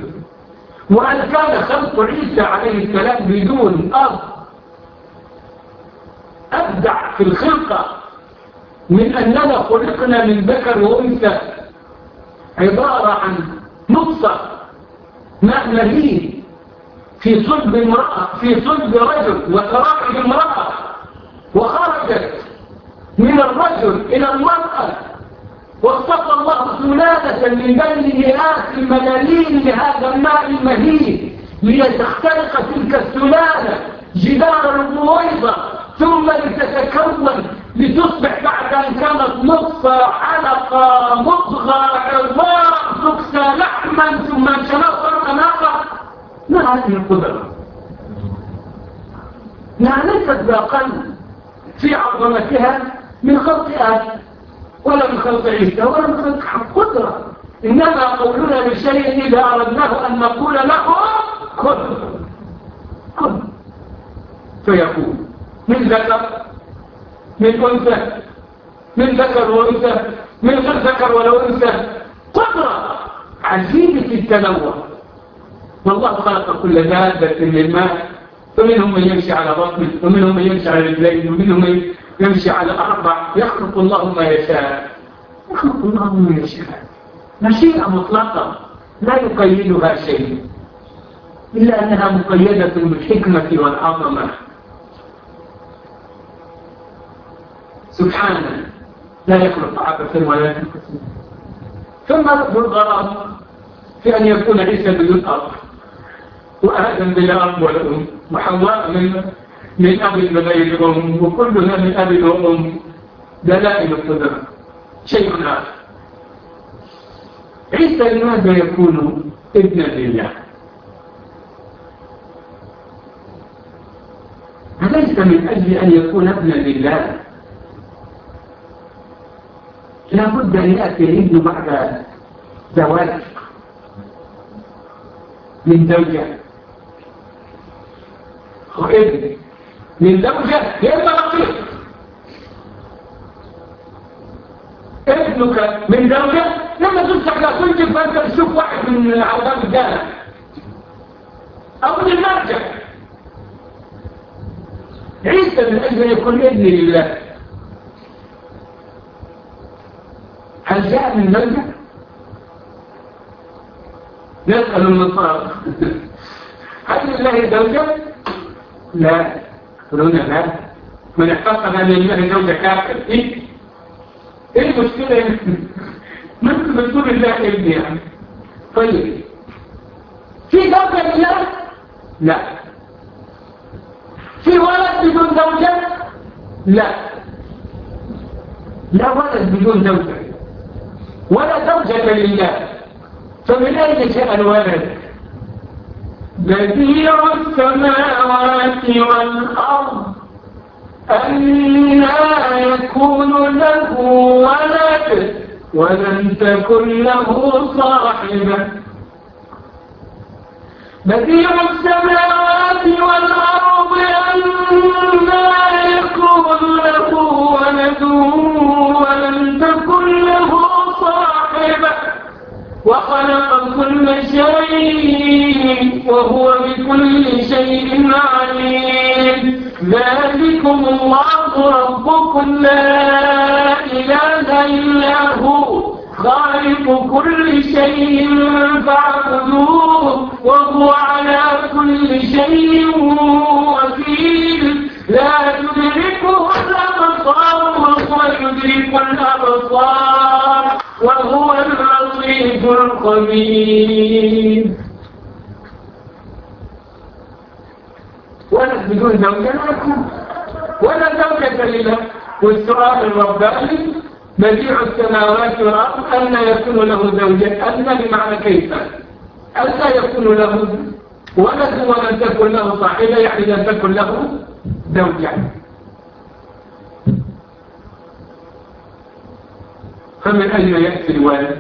وأن كان خلق عيسى عليه السلام بدون أب أبدع في الخلقة من أننا خلقنا من ذكر وأنثى، عبارة عن نطفة ماء مهين في صلب امرأة في صلب رجل وتراقب امرأة، وخرجت من الرجل إلى المرأة، واصطفى الله سلالة من بين مئات الملايين لهذا الماء المهين ليتخترق تلك السلالة جدار البويضة، ثم لتتكون لتصبح بعد أن كانت نطفة علقة مضغة عظام تكسى لحما ثم انشناق آخر. ما هذه القدرة؟ لا ليست بأقل في عظمتها من خلق آدم ولا من خلق عيسى ولا من خلق قدرة، إنما قولنا لشيء إذا أردناه أن نقول له كن كن فيكون، من ذكر من أنثى، من ذكر وأنثى، من غير ذكر ولا أنثى، قدرة عجيبة التنوع. والله خلق كل دابة من ماء، فمنهم من يمشي على بطنه ومنهم من يمشي على رجلين ومنهم من يمشي على أربع. يخلق الله ما يشاء، يخلق الله ما يشاء، مشيئة مطلقة لا يقيدها شيء إلا أنها مقيدة بالحكمة والعظمة. سبحانه لا يخلق عبثا ولا يخلق. ثم رب الغرام في أن يكون عيسى بدون أب وآدم بلا أب ولا أم وحواء من من أب بغير أم وكلنا من أب وأم، دلائل القدرة. شيء آخر، عيسى لماذا يكون ابنا لله؟ أليس من أجل أن يكون ابنا لله لابد أن يأتي الابن بعد زواج من زوجة، وابن من زوجة يبقى رقيق، ابنك من زوجة لما تمسك لا تنجب فأنت تشوف واحد من عودات الجانب أو من المرجع. عيسى من أجل أن يكون ابن لله هل جاء من زوجة؟ نسأل النصارى هل لله زوجة؟ لا، يقولون لا، من اعتقد أن لله زوجة كافر. إيه؟ إيه المشكلة؟ ما أنت بتقول الله ابن يعني. طيب في زوجة لله؟ لا. في ولد بدون زوجة؟ لا، لا ولد بدون زوجة ولا زوجة لله، فمن أين جاء الولد؟ بديع السماوات والأرض أنى يكون له ولد ولم تكن له صاحبة. بديع السماوات والأرض أنى يكون له ولد ولم تكن له صاحبة وخلق كل شيء وهو بكل شيء عليم. ذلكم الله ربكم لا إله إلا هو خالق كل شيء فاعبدوه وهو على كل شيء وكيل. لا تدركه الأبصار وهو يدرك الأبصار وهو اللطيف الخبير. ولد بدون زوجة لا يكون، ولا زوجة لله. والسؤال الرباني بديع السماوات والأرض أن يكون له زوجة، أن بمعنى كيف؟ ألا يكون له ولد ولن تكن له صاحبة، يعني لن تكن له زوجة. فمن أين يأتي الولد؟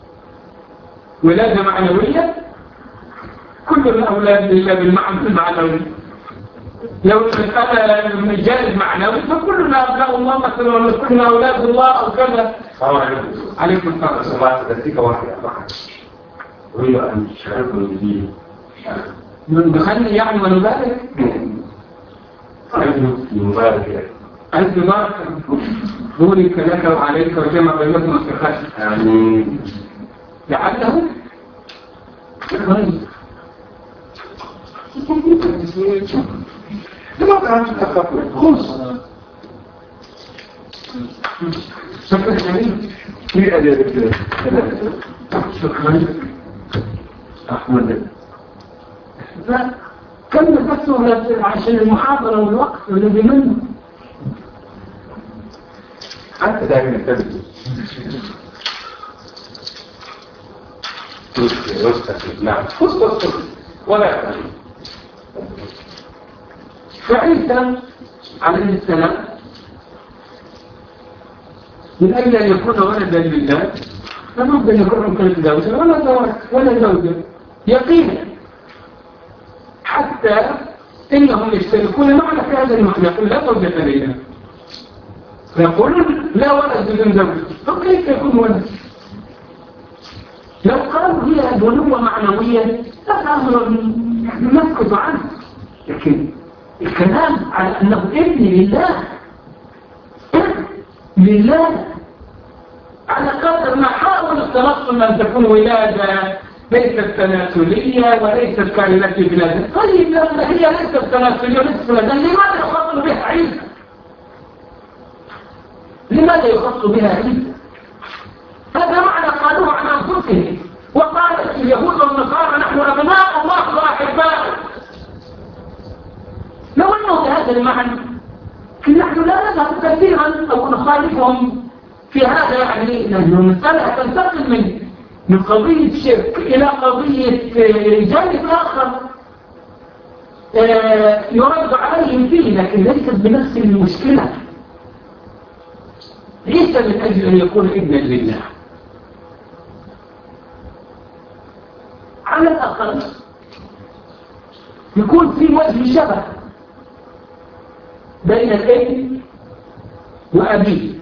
ولادة معنوية؟ كل الأولاد إلا بالمعنى المعنوي. لو المسألة جانب معنوي فكلنا أبناء الله مثلا ونكون أولاد الله أو كذا. السلام عليكم. عليكم السلام. الله تدريك واحدة فقط. أريد أن تشاركوا الدين. ندخلني يعني ونبارك؟ المبارك ألف بارك بورك لك وعليك وجمع بينكم في خشب يعني لعله لماذا عن التخطط خلص شكرا جميل في أداة شكرا أحمد كم نفسه عشان المحاضرة والوقت الذي منه أنت دائما تبدو نعم خص خص ولا يفعل فعيسى عليه السلام من أجل أن يكون ولدا لله فممكن أن يكون كل زوجة ولا زوج ولا زوجة يقينا حتى إنهم يشتركون معنا في هذا المعنى يقول لا زوجة لنا فيقولون لا ولد من زوجة فكيف يكون ولد لو قالوا هي بنوة معنوية هذا أمر نسكت عنه لكن الكلام على أنه ابن لله ابن لله على قدر ما حاول التنصل أن تكون ولادة ليست تناسلية وليست كالتي بلادة طيب لما هي ليست تناسلية وليست بلادة لماذا يخص بها عيسى لماذا يخص بها عيسى هذا معنى قالوه عن أنفسهم وقالت اليهود والنصارى نحن أبناء الله وأحباؤه لو أنه بهذا المعنى نحن لا نذهب كثيرا أو نخالفهم في هذا يعني لأنه المسألة تنتقل من من قضية شرك إلى قضية جانب آخر يرد عليهم فيه لكن ليست بنفس المشكلة ليس من أجل أن يكون ابنا لله على الأقل يكون في وجه شبه بين الابن وأبيه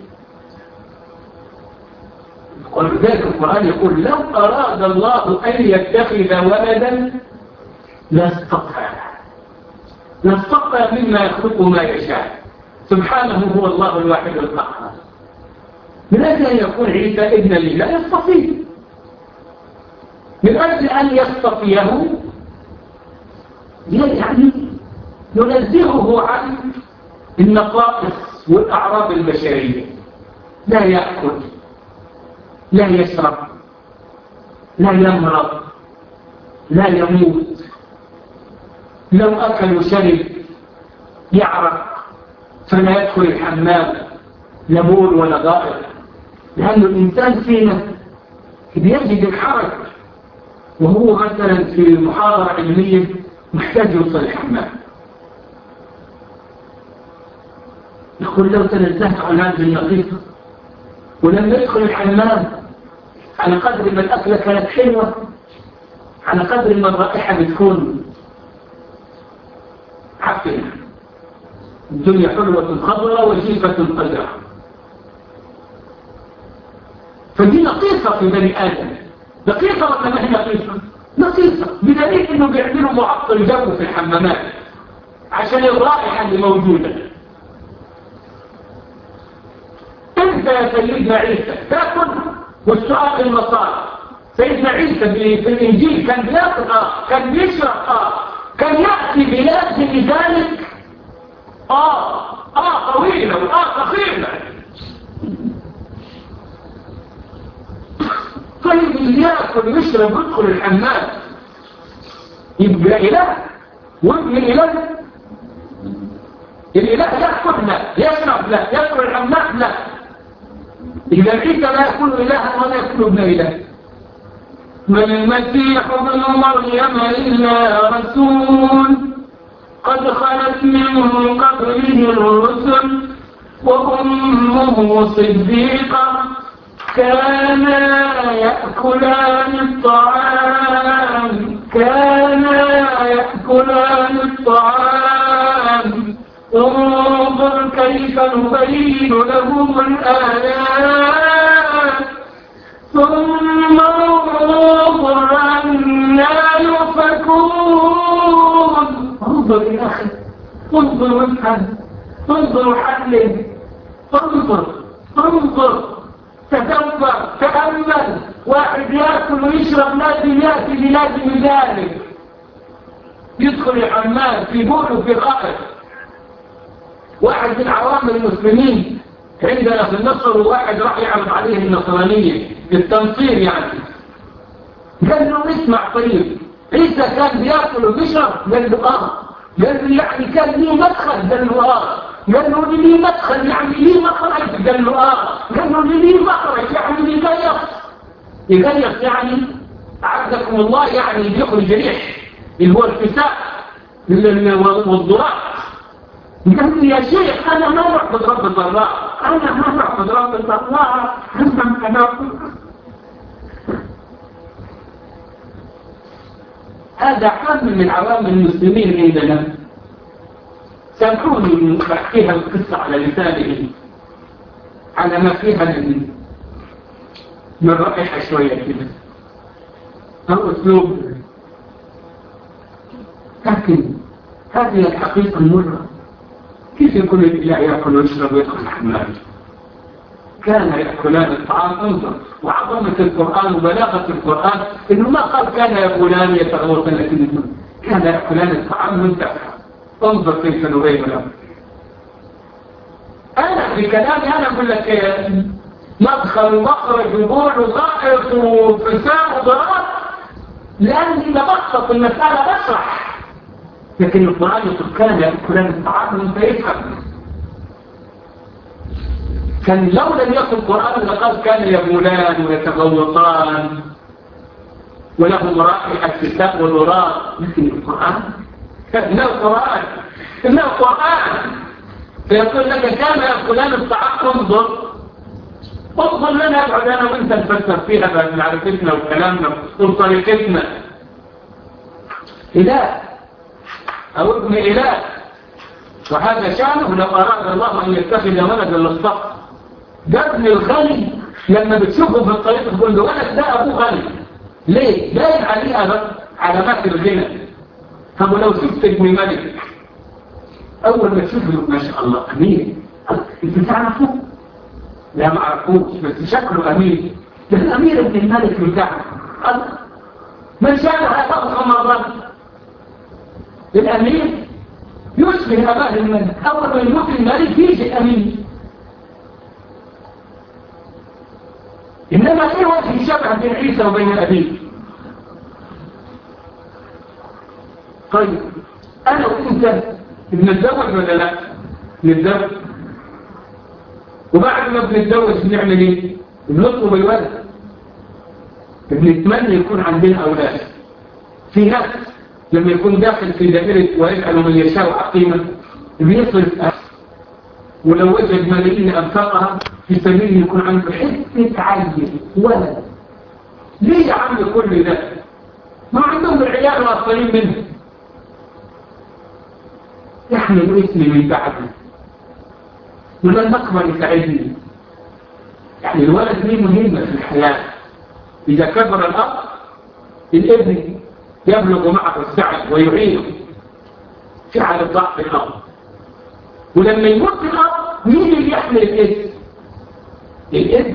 ولذلك القرآن يقول لو أراد الله أن يتخذ ولدا لاصطفى لاصطفى مما يخلق ما يشاء سبحانه هو الله الواحد القهار من أجل أن يكون عيسى ابنا لله يصطفيه من أجل أن يصطفيه يعني ينزهه عن النقائص والأعراض البشرية لا يأكل لا يشرب لا يمرض لا يموت لو أكل وشرب يعرق فلا يدخل الحمام لا بول ولا غائط لأن الإنسان فينا بيجد الحرج وهو مثلا في محاضرة علمية محتاج يوصل الحمام يقول لو تنزهت عن هذه النقيصة ولم يدخل الحمام على قدر ما الأكلة كانت حلوة على قدر ما الرائحة بتكون عفنة الدنيا حلوة خضراء وجيفة قدرة فدي نقيصة في بني آدم نقيصة ولا ما هي نقيصة؟ نقيصة بدليل انه بيعملوا معطل جو في الحمامات عشان الرائحة اللي موجودة انت يا سيدنا عيسى تاكل والسؤال المصاري سيدنا عيسى في الانجيل كان بياكل اه كان بيشرب اه كان يأتي بلازم ذلك اه اه طويلة واه ثقيلة طيب اللي يأكل ويشرب ويدخل الحمام يبقى إله وابن الإله الإله يأكل لا يشرب لا يدخل الحمام لا إذا عيسى لا يكون إلها ولا يكون ابن إله ما المسيح ابن مريم إلا رسول قد خلت من قبله الرسل وأمه صديقة كانا يأكلان الطعام كانا يأكلان الطعام انظر كيف نبين لهم الآيات ثم انظر عنا يؤفكون انظر يا أخي انظر وافهم انظر وحلل، انظر انظر تدبر تأمل. واحد يأكل ويشرب لازم يأتي بلازم ذلك، يدخل الحمام في بول وفي غائط. واحد من عوام المسلمين عندنا في النصر، وواحد راح يعرض عليه النصرانية التنصير يعني، قال له اسمع طيب عيسى كان بيأكل وبيشرب؟ قال له اه. قال له يعني كان ليه مدخل؟ قال له اه. قال له ليه مدخل يعني ليه مخرج؟ قال له اه. قال له ليه مخرج يعني يقيص، يقيص يعني أعزكم الله يعني بيخرج ريح اللي هو الفساء والضراء. قال لي يا شيخ أنا ما بعبد رب الله، أنا ما بعبد رب الله. هذا حال من عوام المسلمين عندنا. سامحوني بحكيها القصة على لسانه على ما فيها من من رائحة شوية كده أو أسلوب، لكن هذه الحقيقة المرة. كيف يكون الإله يأكل ويشرب ويدخل الحمام؟ كان يأكلان الطعام. انظر وعظمة القرآن وبلاغة القرآن إنه ما قال كان يأكلان يتغوطن، لكن كان يأكلان الطعام منتفع. انظر كيف نبين له. أنا في كلامي أنا أقول لك مدخل ومخرج وبول وغائط وفساد وضرار، لأني لبسط المسألة بشرح. لكن القرآن يقول كان يأكلان الطعام وانت يفهم. كان لو لم يكن القرآن لقد كان يبولان ويتغوطان ولهم رائحة الفساء والوراء. لكن القرآن إنه القرآن إنه القرآن فيقول لك كان يأكلان الطعام. انظر انظر لنا ابعد أنا وانت نفسر فيها بمعرفتنا وكلامنا وطريقتنا. إله أو ابن إله، وهذا شأنه. لو أراد الله أن يتخذ ولدا لاصطفى. ده ابن الغني لما بتشوفه في الطريق تقول له ولد ده أبوه غني. ليه؟ باين عليه علامات الغنى. طب ولو شفت ابن ملك أول ما تشوفه ما شاء الله أمير، أنت تعرفه؟ لا ما أعرفوش بس شكله أمير. ده الأمير ابن الملك بتاعه من شاء أضخم مرات. الأمير يشبه أباه الملك، أول ما يموت الملك يجي الأمير. إنما إيه وجه شبه بين عيسى وبين أبيه؟ طيب أنا وإنت بنتزوج ولا لا؟ نتزوج، وبعد ما بنتزوج بنعمل إيه؟ بنطلب الولد، بنتمنى يكون عندنا أولاد. في ناس لما يكون داخل في دائرة ويجعل من يشاء عقيما بيصرف أهل، ولو وجد ملايين أنفاقها في سبيل يكون عنده حتة عين ولد. ليه يا عم كل ده؟ ما عندهم العيال الأصلين منه. يحمل اسمي من بعده ولا نقبل يساعدني. يعني الولد ليه مهمة في الحياة. إذا كبر الأب الابن يبلغ معه السعي ويعينه في حالة ضعف الأب. ولما يموت الأب مين اللي يحمل الاسم؟ الابن.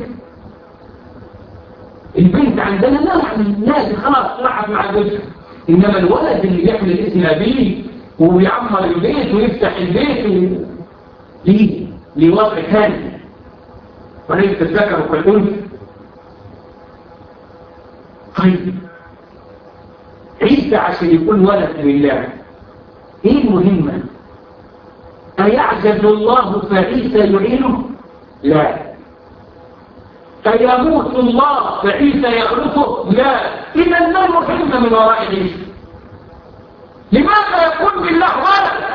البنت عندنا لا يعني لازم خلاص راحت مع جوزها، إنما الولد اللي يحمل اسم أبيه ويعمر البيت ويفتح البيت و... ليه؟ لوضع ثاني وليس الذكر كالأنثى. طيب عيسى عشان يكون ولد لله ايه المهمة؟ أيعجز الله فعيسى يعينه؟ لا. أيموت الله فعيسى يخلقه؟ لا. إذا ما المهمة من وراء عيسى؟ لماذا يكون بالله ولد؟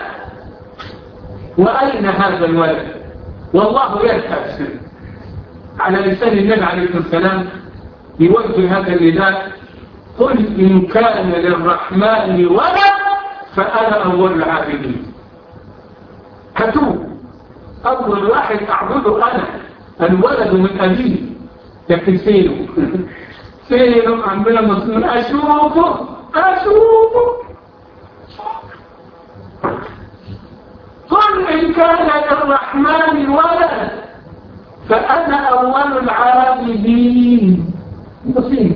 وأين هذا الولد؟ والله يبحث على لسان النبي عليه الصلاة والسلام يوجه هذا النداء: قل إن كان للرحمن ولد فأنا أول العابدين. هاتوه أول واحد أعبده أنا، الولد من أبيه. لكن سينه سينه عندنا مسلم أشوفه أشوفه. قل قل إن كان للرحمن ولد فأنا أول العابدين. بسيط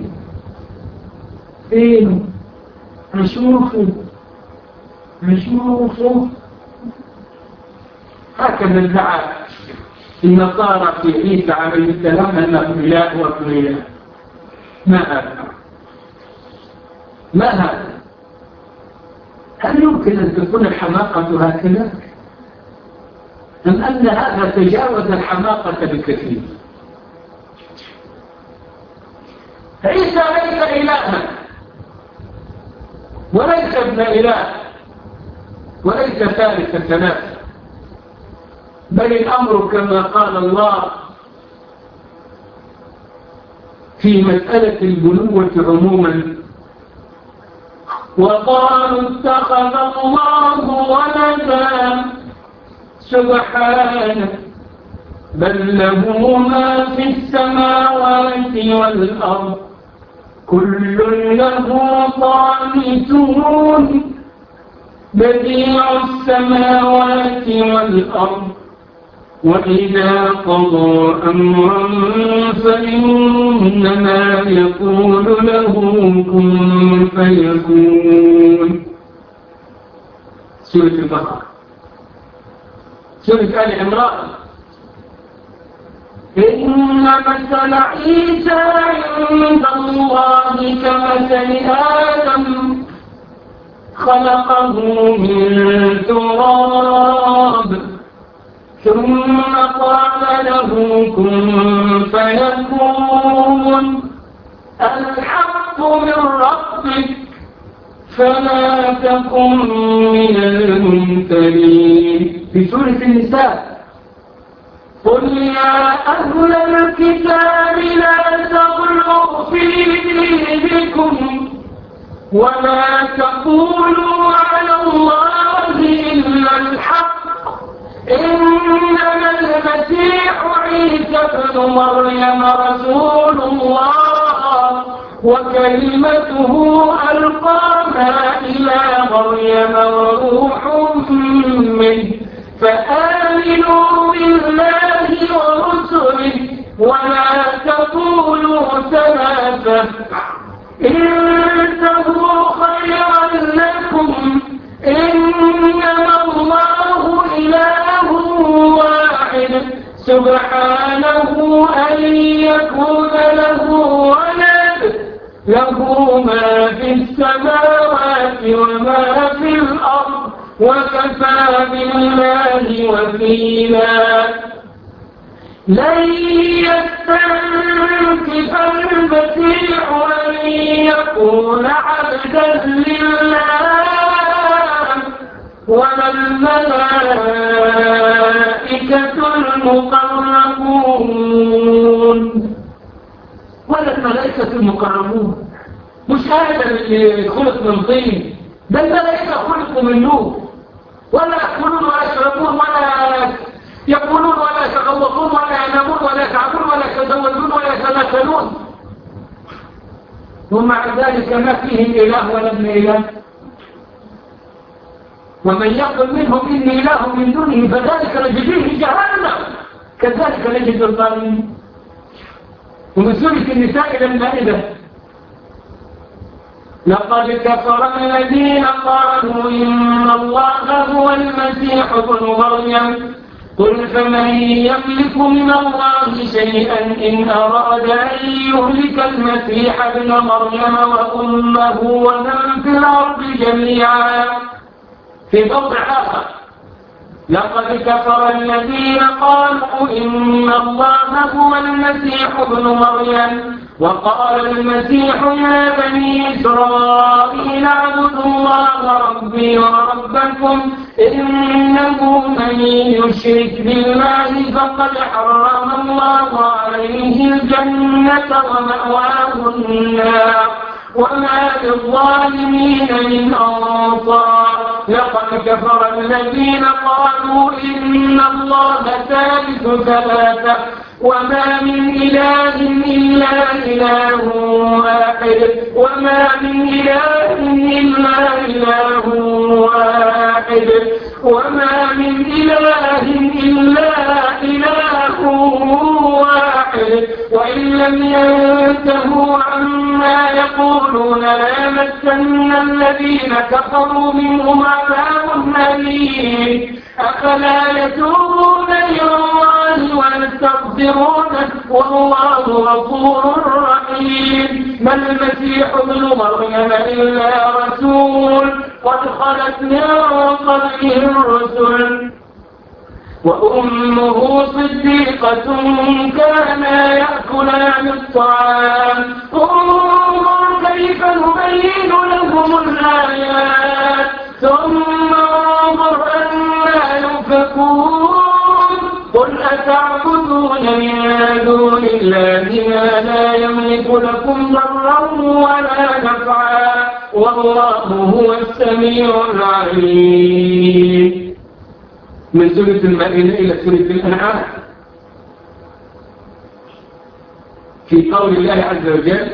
فين نشوفه نشوفه هكذا ادعى النصارى في عيسى عليه السلام أنه إله وابن إله. ما هذا؟ ما هذا؟ هل يمكن أن تكون الحماقة هكذا؟ أم أن هذا تجاوز الحماقة بكثير؟ عيسى ليس إلها وليس ابن إله وليس ثالث ثلاثة، بل الأمر كما قال الله في مسألة البنوة عموما: وقالوا اتخذ الله ولدا سبحانه بل له ما في السماوات والأرض كل له قانتون بديع السماوات والأرض وإذا قضى أمرا فإنما يقول له كن فيكون. سورة البقرة. سورة آل عمران: إن مثل عيسى عند الله كمثل آدم خلقه من تراب ثم قال له كن فيكون. الحق من ربك فلا تكن من الممترين. في سورة النساء: قل يا أهل الكتاب لا تغلوا في دينكم ولا تقولوا على الله إلا الحق إنما المسيح عيسى ابن مريم رسول الله وكلمته ألقاها إلى مريم وروح منه فآمنوا بالله ورسله ولا تقولوا ثلاثة انتهوا خيرا لكم إنما الله إله واحد سبحانه أن يكون له ولد له ما في السماوات وما في الأرض وكفى بالله وكيلا. لن يستنكف المسيح أن يكون عبدا لله ولا الملائكة المقربون. ولا الملائكة المقربون مش هذا اللي خلق من طين، ده الملائكة خلقوا من نور، ولا يأكلون ولا يشربون ولا يقولون ولا يتغوطون ولا ينامون ولا يتعبون ولا يتزوجون ولا يتناسلون، ومع ذلك ما فيهم إله ولا ابن إله. ومن يقل منهم إني إله من دونه فذلك نجزيه جهنم كذلك نجد الظالمين. ومن سورة النساء إلى المائدة: لقد كفر الذين قالوا إن الله هو المسيح ابن مريم قل فمن يملك من الله شيئا إن أراد أن يهلك المسيح ابن مريم وأمه ومن في الأرض جميعا. في موضع آخر: لقد كفر الذين قالوا إن الله هو المسيح ابن مريم وقال المسيح يا بني إسرائيل اعبدوا الله ربي وربكم إنه من يشرك بالله فقد حرم الله عليه الجنة ومأواه النار وما للظالمين من أنصار. لقد كفر الذين قالوا إن الله ثالث ثلاثة وما من إله إلا إله واحد وما من إله إلا إله واحد وما من إله لم ينتهوا عما يقولون ليمسن الذين كفروا منهم عذاب أليم أفلا يتوبون إلى الله ويستغفرونه والله غفور رحيم ما المسيح ابن مريم إلا رسول قد خلت من قبله الرسل وأمه صديقة كانا يأكلان الطعام انظر كيف نبين لهم الآيات ثم انظر أنا يؤفكون قل أتعبدون من دون الله ما لا يملك لكم ضرا ولا نفعا والله هو السميع العليم. من سورة المائدة إلى سورة الأنعام في قول الله عز وجل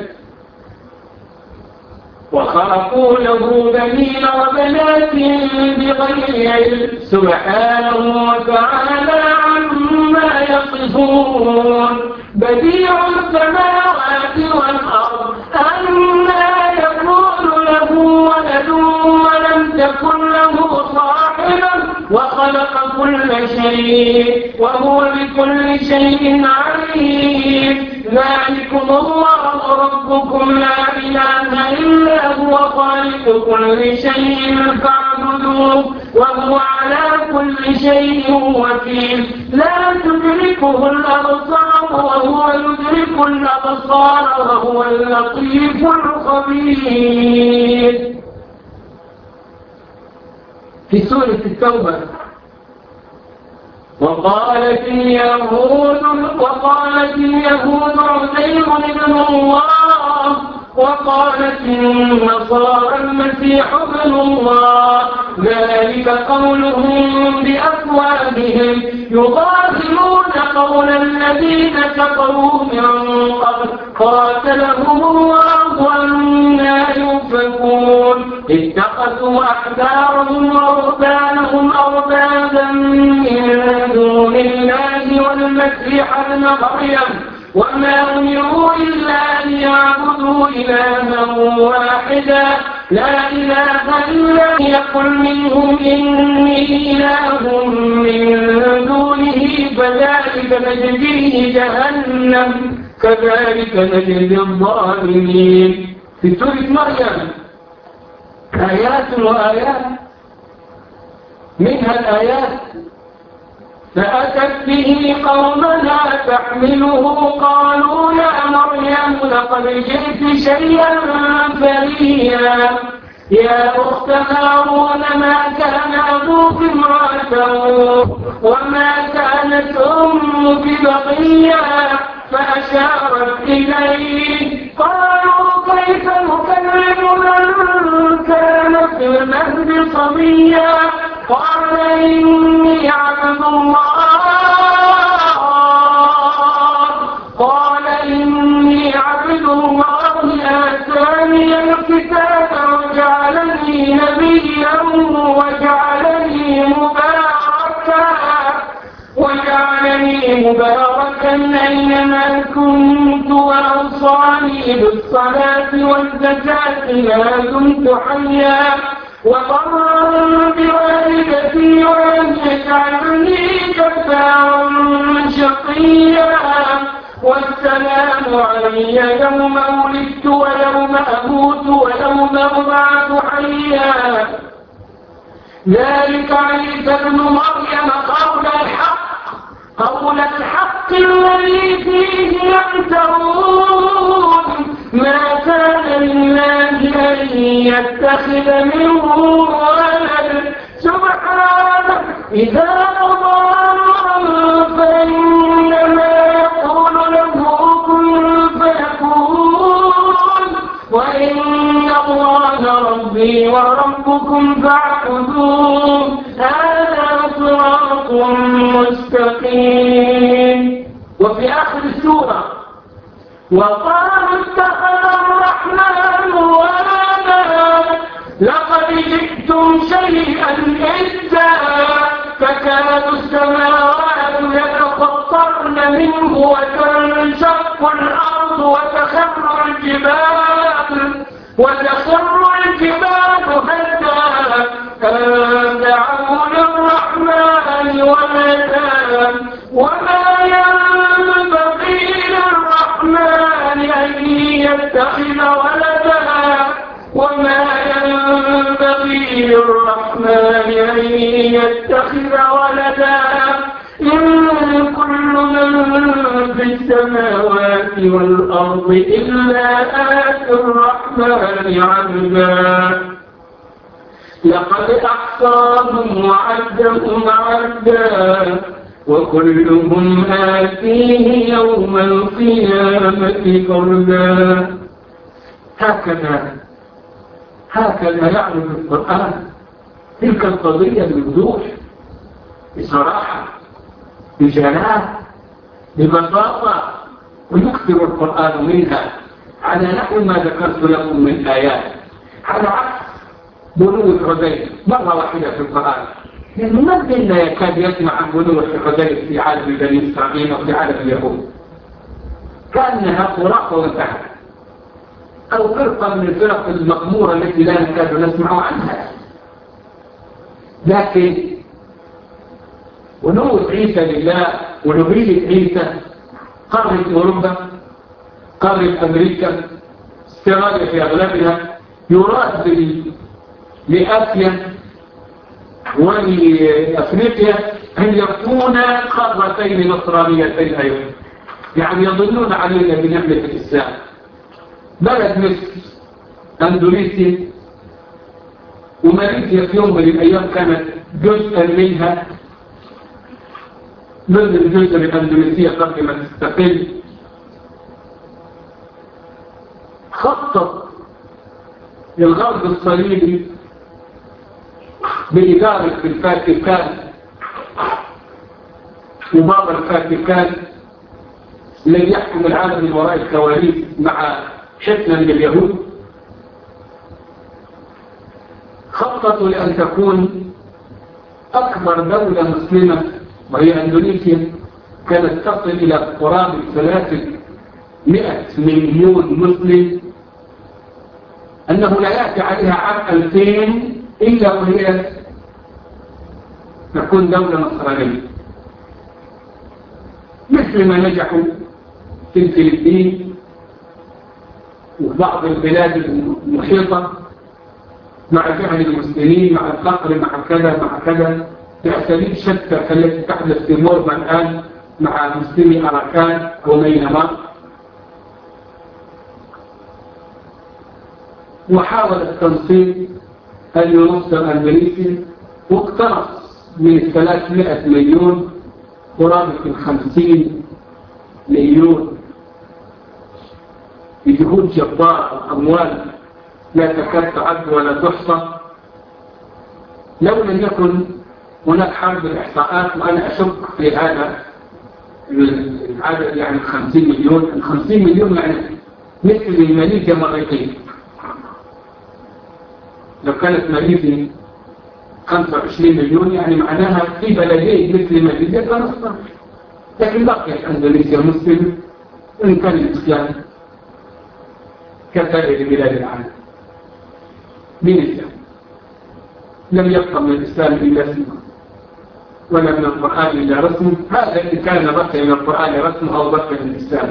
وخلقوا له بنين وبنات بغير علم سبحانه وتعالى عما يصفون بديع السماوات والأرض أنى يكون له ولد ولم تكن له صاحبة وخلق كل شيء وهو بكل شيء عليم ذلكم الله ربكم لا إله إلا هو خالق كل شيء فاعبدوه وهو على كل شيء وكيل لا تدركه الأبصار وهو يدرك الأبصار وهو اللطيف الخبير. في سورة التوبة وقالت اليهود وقالت اليهود عزير ابن الله وقالت النصارى المسيح ابن الله ذلك قولهم بأفواههم يضاهئون قول الذين كفروا من قبل قاتلهم الله أنى يؤفكون اتخذوا أحبارهم ورهبانهم أربابا من دون الله والمسيح ابن مريم وما أمروا إلا ليعبدوا إلها واحدا لا إله إلا يقل منهم إني إله من دونه فذلك نجزيه جهنم كذلك نجزي الظالمين. في سورة مريم آيات وآيات منها الآيات فأتت به قومها تحمله قالوا يا مريم لقد جئت شيئا فريا يا أخت هارون ما كان أبوك امرأة وما كانت أمك بغيا فأشارت إليه قالوا كيف نكلم من كان في المهد صبيا قال إني عبد الله قال إني عبد الله آتاني الكتاب وجعلني نبيا وجعلني مباركا وجعلني مباركا أينما كنت وأوصاني بالصلاة والزكاة ما دمت حيا وبرا بوالدتي ولم يجعلني جبارا شقيا والسلام علي يوم ولدت ويوم أموت ويوم أبعث حيا ذلك عيسى ابن مريم قول الحق قول الحق الذي فيه يمترون ما كان لله أن يتخذ منه ولد سبحانه إذا قضى أمرا فإنما يقول له كن فيكون وإن الله ربي وربكم فاعبدوه هذا صراط مستقيم. وفي آخر السورة وقالوا اتخذ الرحمن ولدا لقد جئتم شيئا إدا تكاد السماوات يتفطرن منه وتنشق الأرض وتخر الجبال وتخر الجبال هدا أن دعوا للرحمن ولدا وما ينبغي للرحمن أن يتخذ ولدا وما ينبغي للرحمن أن يتخذ ولدا إن كل من في السماوات والأرض إلا آتي الرحمن عبدا لقد أحصاهم وعدهم عدا وكلهم آتيه يوم القيامة فردا. هكذا هكذا يعرف القرآن تلك القضية بوضوح، بصراحة، بجلال، ببساطة، ويكثر القرآن منها على نحو ما ذكرت لكم من آيات، على عكس بنو الحديث مرة واحدة في القرآن، لأنه ما بدنا يكاد يسمع عن بنو الحديث في عالم بني إسرائيل وفي عالم اليهود، كأنها خرافة وانتهت، أو فرقة من الفرق المغمورة التي لا نكاد نسمع عنها. لكن ونوة عيسى لله ونبيل عيسى قارة أوروبا، قارة أمريكا، استراليا في أغلبها، يراد لآسيا ولأفريقيا أن يكون قارتين نصرانيتين أيضا، يعني يظنون علينا بنعمة الإسلام. بلد مصر أندونيسيا وماليزيا في يوم من الأيام كانت جزءا منها من الجزء الأندونيسية قبل ما تستقل. خطط للغرب الصليبي بإدارة الفاتيكان وبابا الفاتيكان الذي يحكم العالم من وراء الكواليس مع حفنا من اليهود، خططوا لأن تكون أكبر دولة مسلمة وهي أندونيسيا، كانت تصل إلى قرابة ثلاثمائة مليون مسلم، أنه لا يأتي عليها عام ألفين إلا وهي تكون دولة نصرانية، مثل ما نجحوا في الفلبين وبعض البلاد المحيطة مع جهل المسلمين، مع الفقر، مع كذا مع كذا، بأساليب شتى التي تحدث في مورما الآن مع مسلمي أراكان ومينمار. وحاول التنصيب أن ينصر أندونيسيا، واقترص من ثلاثمائة مليون قرابة خمسين مليون بجهود جبارة، أموال لا تكاد تعد ولا تحصى. لو لم يكن هناك حرب الإحصاءات، وأنا أشك في هذا العدد، يعني خمسين مليون، الخمسين مليون يعني مثل ماليزيا مرتين. لو كانت ماليزيا خمسة وعشرين مليون يعني معناها في بلدين مثل ماليزيا كنصر، لكن بقيت أندونيسيا مسلمة إن كان الإسلام كسائر بلاد العالم. من الإسلام لم يبقى من الإسلام إلا اسمه، ولا من القرآن إلا رسمه. هذا إن كان بقي من القرآن رسمه أو بقي من الإسلام.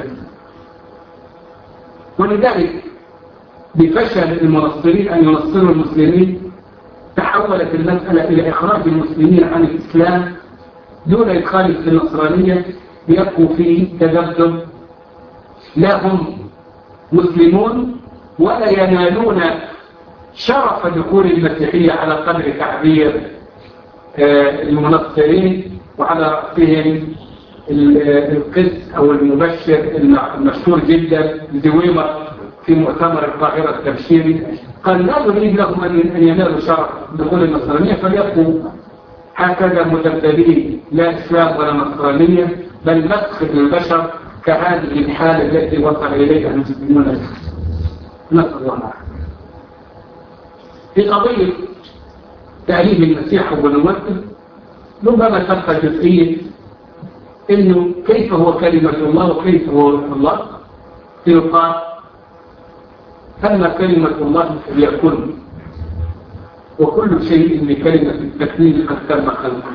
ولذلك بفشل المنصرين أن ينصروا المسلمين تحولت المسألة إلى إخراج المسلمين عن الإسلام دون إدخال في النصرانية ليبقوا في تذبذب. لا هم مسلمون ولا ينالون شرف دخول المسيحية على قدر تعبير المنصرين، وعلى رأسهم القس أو المبشر المشهور جدا زويمر في مؤتمر القاهرة التبشيري، قال لا نريد لهم أن ينالوا شرف دخول النصرانية فليبقوا هكذا مذبذبين، لا إسلام ولا نصرانية، بل مسخ البشر كهذه الحالة التي وصل إليها المسلمون. نسأل الله العافية. في قضية تعليم المسيح ونبوته ربما تبقى جزئية إنه كيف هو كلمة الله وكيف هو روح الله. يقال أما كلمة الله فليكن، وكل شيء بكلمة التكليم قد تم خلقه.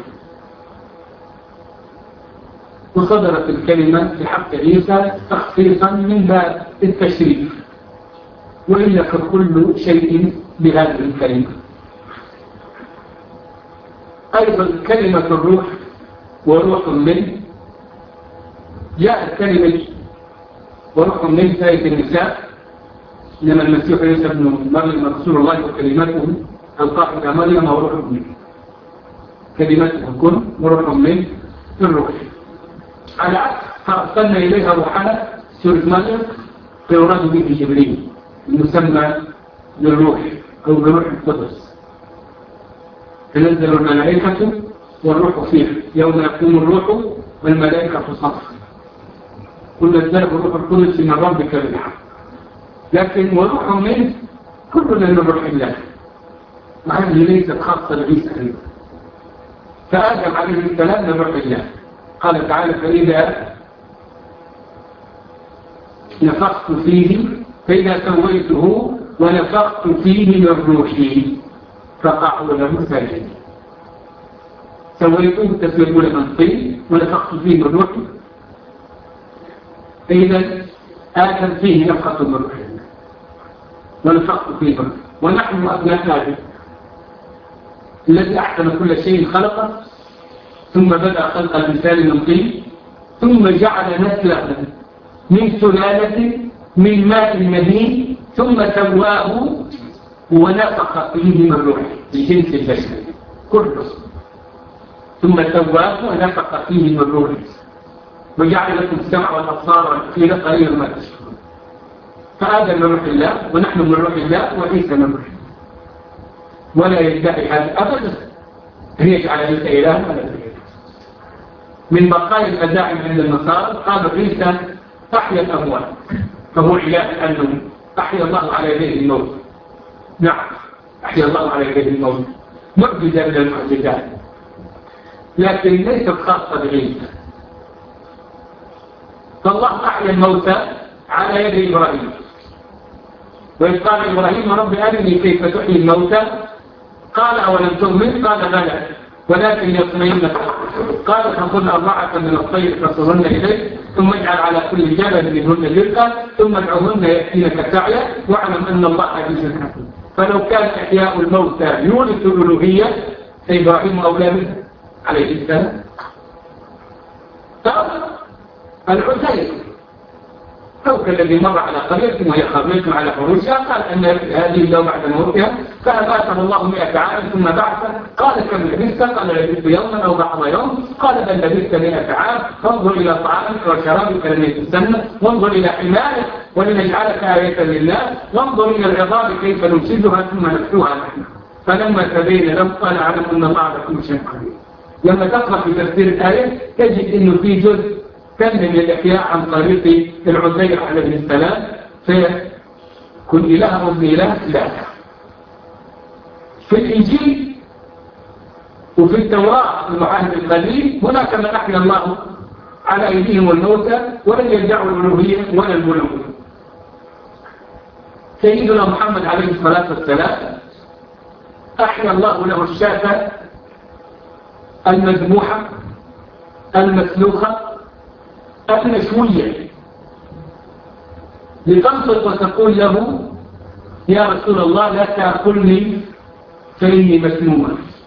وصدرت الكلمة في حق عيسى تخصيصا من باب التشريف، وإلا فكل شيء بهذه الكلمة. أيضا كلمة الروح وروح منه، جاءت كلمة وروح منه في آية النساء، إنما المسيح عيسى ابن مريم رسول الله وكلمته ألقاها إلى مريم وروح منه، كلمته كن وروح منه الروح. على عكس فأرسلنا إليها روحنا سورة مريم فيراد به جبريل المسمى للروح أو بروح القدس، تنزل الملائكة والروح فيها يوم يقوم الروح والملائكة صفا قل نزله الروح القدس من ربك بالحق. لكن وروح منه كلنا من روح الله، مع أنه ليست خاصة بعيسى أيضا. فآدم عليه السلام من روح الله، قال تعالى فإذا نفخت فيه فإذا سويته ونفخت فيه من روحي فقعوا له ساجدين. سويته تسويته من طين ونفخت فيه من روحي، فإذا آدم فيه نفخة من روحي ونفخت فيه من روحي. ونحن أبناء آدم الذي أحسن كل شيء خلقه، ثم بدأ خلق الإنسان من طين، ثم جعل نسله من سلالة من ماء مهين، ثم سواه ونفخ فيه من روحه الجنس البشري كله، ثم سواه ونفخ فيه من روحه وجعل لكم السمع والأبصار والأفئدة قليلا ما تشكرون. فآدم من روح الله ونحن من روح الله وعيسى من روح الله، ولا يدعي هذا أبدا أن يجعل عيسى إله ولا إله. من بقايا الأداعي عند النصارى قالوا عيسى أحيا الأموات فهو إله أنه أحيا الله على يديه الموت. نعم أحيا الله على يديه الموت، معجزة من المعجزات، لكن ليست خاصة بعيسى. فالله أحيا الموتى على يد إبراهيم، وإذ قال إبراهيم رب أرني كيف تحيي الموتى قال أولم تؤمن قال بلى ولكن يطمئن قال فخذ أربعة من الطير فصلن إليك ثم اجعل على كل جبل منهن جزءا ثم ادعوهن يأتينك سعيا واعلم أن الله عزيز حكيم. فلو كان إحياء الموتى يورث الألوهية إبراهيم أولى منه عليه السلام. العزيز أو كالذي مر على قرية وهي خرجت على حروشها قال أن هذه اليوم بعد موتها فأماته الله مئة عام ثم بعثه قال كم لبثت قال لبثت يوما أو بعض يوم قال بل لبثت مئة عام فانظر إلى طعامك وشرابك لم يتسنى وانظر إلى حمارك ولنجعلك آية للناس وانظر إلى العظام كيف ننشدها ثم نكسوها نحن فلما تبين له قال أعلم أن الله على كل شيء قدير. لما تقرأ في تفسير الآية تجد أنه في جزء كان من الإحياء عن طريق العزير عليه السلام فكن إله رب إله لا. في الإنجيل وفي التوراة المعاهد القديم هناك من أحيا الله على أيديهم الموتى ولم يدعوا الألوهية ولا الملوكية. سيدنا محمد عليه الصلاة والسلام أحيا الله له الشاة المذبوحة المسلوخة المشوية لتنطق وتقول له يا رسول الله لا تأكلني فإني مسمومة.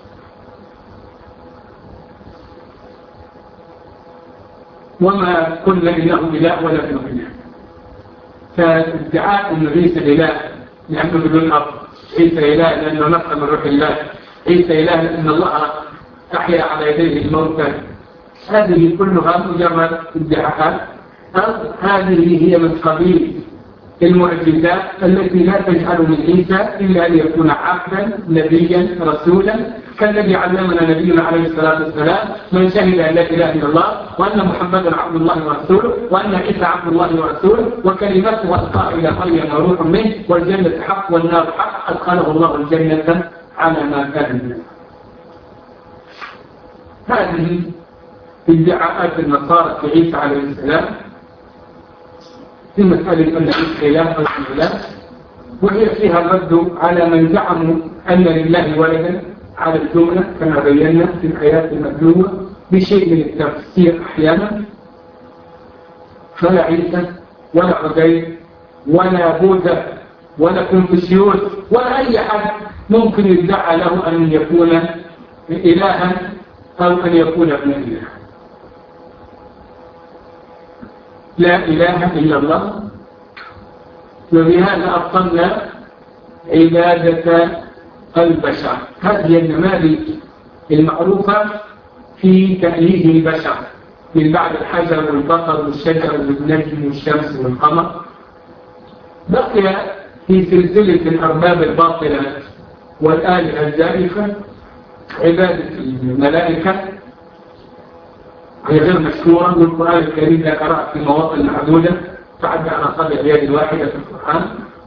وما قلنا إنه إله ولا ابن إله. فادعاء أن عيسى إله لأنه بدون الأرض، عيسى إله لأنه نفخ من روح الله، عيسى إله لأن الله أحيا على يديه الموتى، هذه كلها مجرد ادعاءات. هذه هي من قبيل المعجزات التي لا تجعل من عيسى إلا أن يكون عبدا نبيا رسولا كالذي علمنا نبينا عليه الصلاة والسلام من شهد أن لا إله إلا الله وأن محمدا عبد الله ورسوله وأن عيسى عبد الله ورسوله وكلمته ألقاها إلى مريم وروح منه والجنة حق والنار حق أدخله الله الجنة على ما كان منه. هذه ادعاءات النصارى في عيسى عليه السلام في مسألة أن عيسى إله أو إله، وهي فيها الرد على من زعموا أن لله ولدا على الجملة كما بينا في الآيات المتلوة بشيء من التفسير أحيانا. فلا عيسى ولا عزير ولا بوذا ولا كونفوشيوس ولا أي أحد ممكن يدعى له أن يكون إلها أو أن يكون ابن إله. لا إله إلا الله، وبهذا أبطلنا عبادة البشر. هذه النماذج المعروفة في تأليه البشر من بعد الحجر والبقر والشجر والنجم والشمس والقمر. بقي في سلسلة الأرباب الباطلة والآلهة الزائفة عبادة الملائكة، هي غير مشهورة. والقرآن الكريم ذكرها في مواطن معدودة تعدى على أصابع اليد الواحدة في القرآن.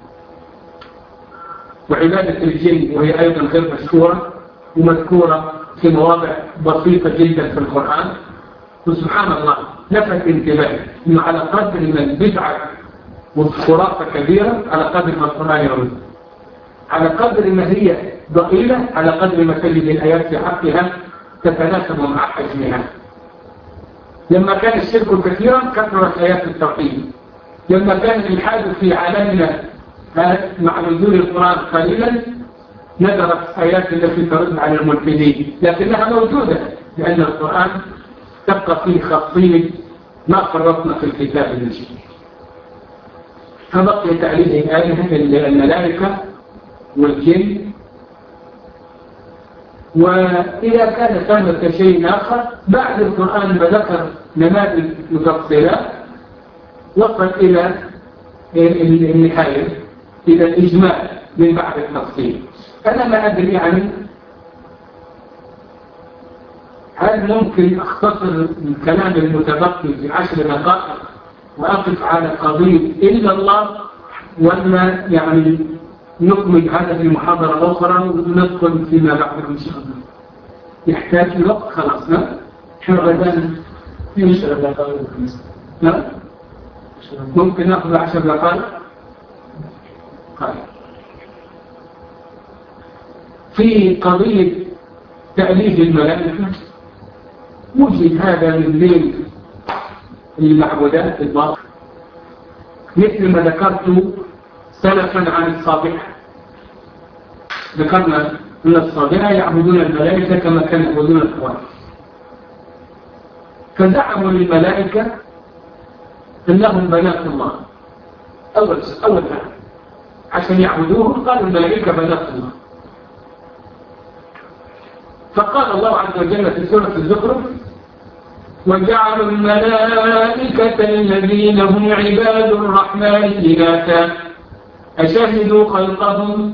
وعبادة الجن وهي أيضا غير مشهورة ومذكورة في مواضع بسيطة جدا في القرآن. وسبحان الله لفت انتباه إنه على قدر من البدعة والخرافة كبيرة على قدر ما القرآن يرد، على قدر ما هي ضئيلة على قدر ما تجد الآيات في حقها تتناسب مع حجمها. لما كان الشرك كثيرا كثرت آيات التوحيد، لما كان الإلحاد في عالمنا مع نزول القرآن قليلا نزلت آيات التي ترد على الملحدين، لكنها موجودة لأن القرآن تبقى فيه خاصية ما فرطنا في الكتاب من شيء. فبقي تعليل الآلهة الملائكة والجن. وإذا كان ثمة شيء آخر بعد القرآن بذكر نماذج مفصلات وصل إلى النهاية، إلى الإجمال من بعد التفصيل. أنا ما أدري يعني هل ممكن أختصر الكلام المتبقي في عشر دقائق وأقف على قضية إلا الله، ولا يعني نكمل هذا في المحاضرة الأخرى وندخل فيما بعد إن شاء الله. يحتاج الوقت خلاص. لا شو غدان في عشر دقائق؟ لا ممكن نأخذ عشر دقائق. في قضية تأليف الملائكة وجد هذا من بين المعبودات الباطلة، مثل ما ذكرت سلفا عن الصابئة. ذكرنا أن الصابئة يعبدون الملائكة كما كانوا يعبدون الخوارج، فزعموا للملائكة أنهم بنات الله. أول أول حاجة عشان يعبدوهم قالوا الملائكة بنات الله. فقال الله عز وجل في سورة الزخرف: وجعلوا الملائكة الذين هم عباد الرحمن إناثا أشهدوا خلقهم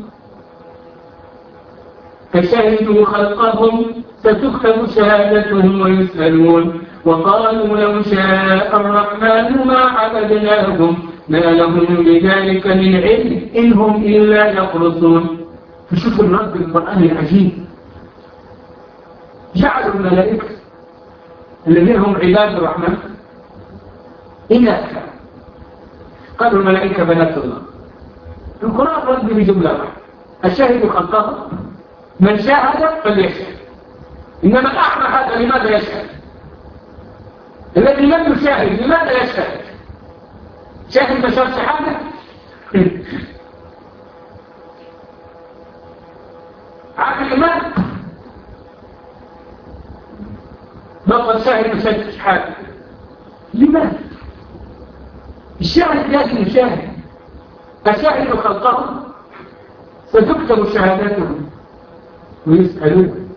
أشهدوا خلقهم ستكتب شهادتهم ويسألون وقالوا لو شاء الرحمن ما عبدناهم ما لهم بذلك من علم إن هم إلا يخرصون. فشوفوا الرد القرآن العجيب، جعلوا الملائكة الذين هم عباد الرحمن إناثا، قالوا الملائكة بنات الله. القرآن رد بجملة واحدة: الشاهد خلقهم، من شاهد فليشهد. إنما الأعمى هذا لماذا يشهد؟ الذي لم يشاهد لماذا يشهد؟ شاهد بشر شهادة؟ عقل الإيمان بطل شاهد بشر شهادة. لماذا؟ الشاهد لازم يشاهد. أشاهد خلقهم ستكتب شهاداتهم ويسألون.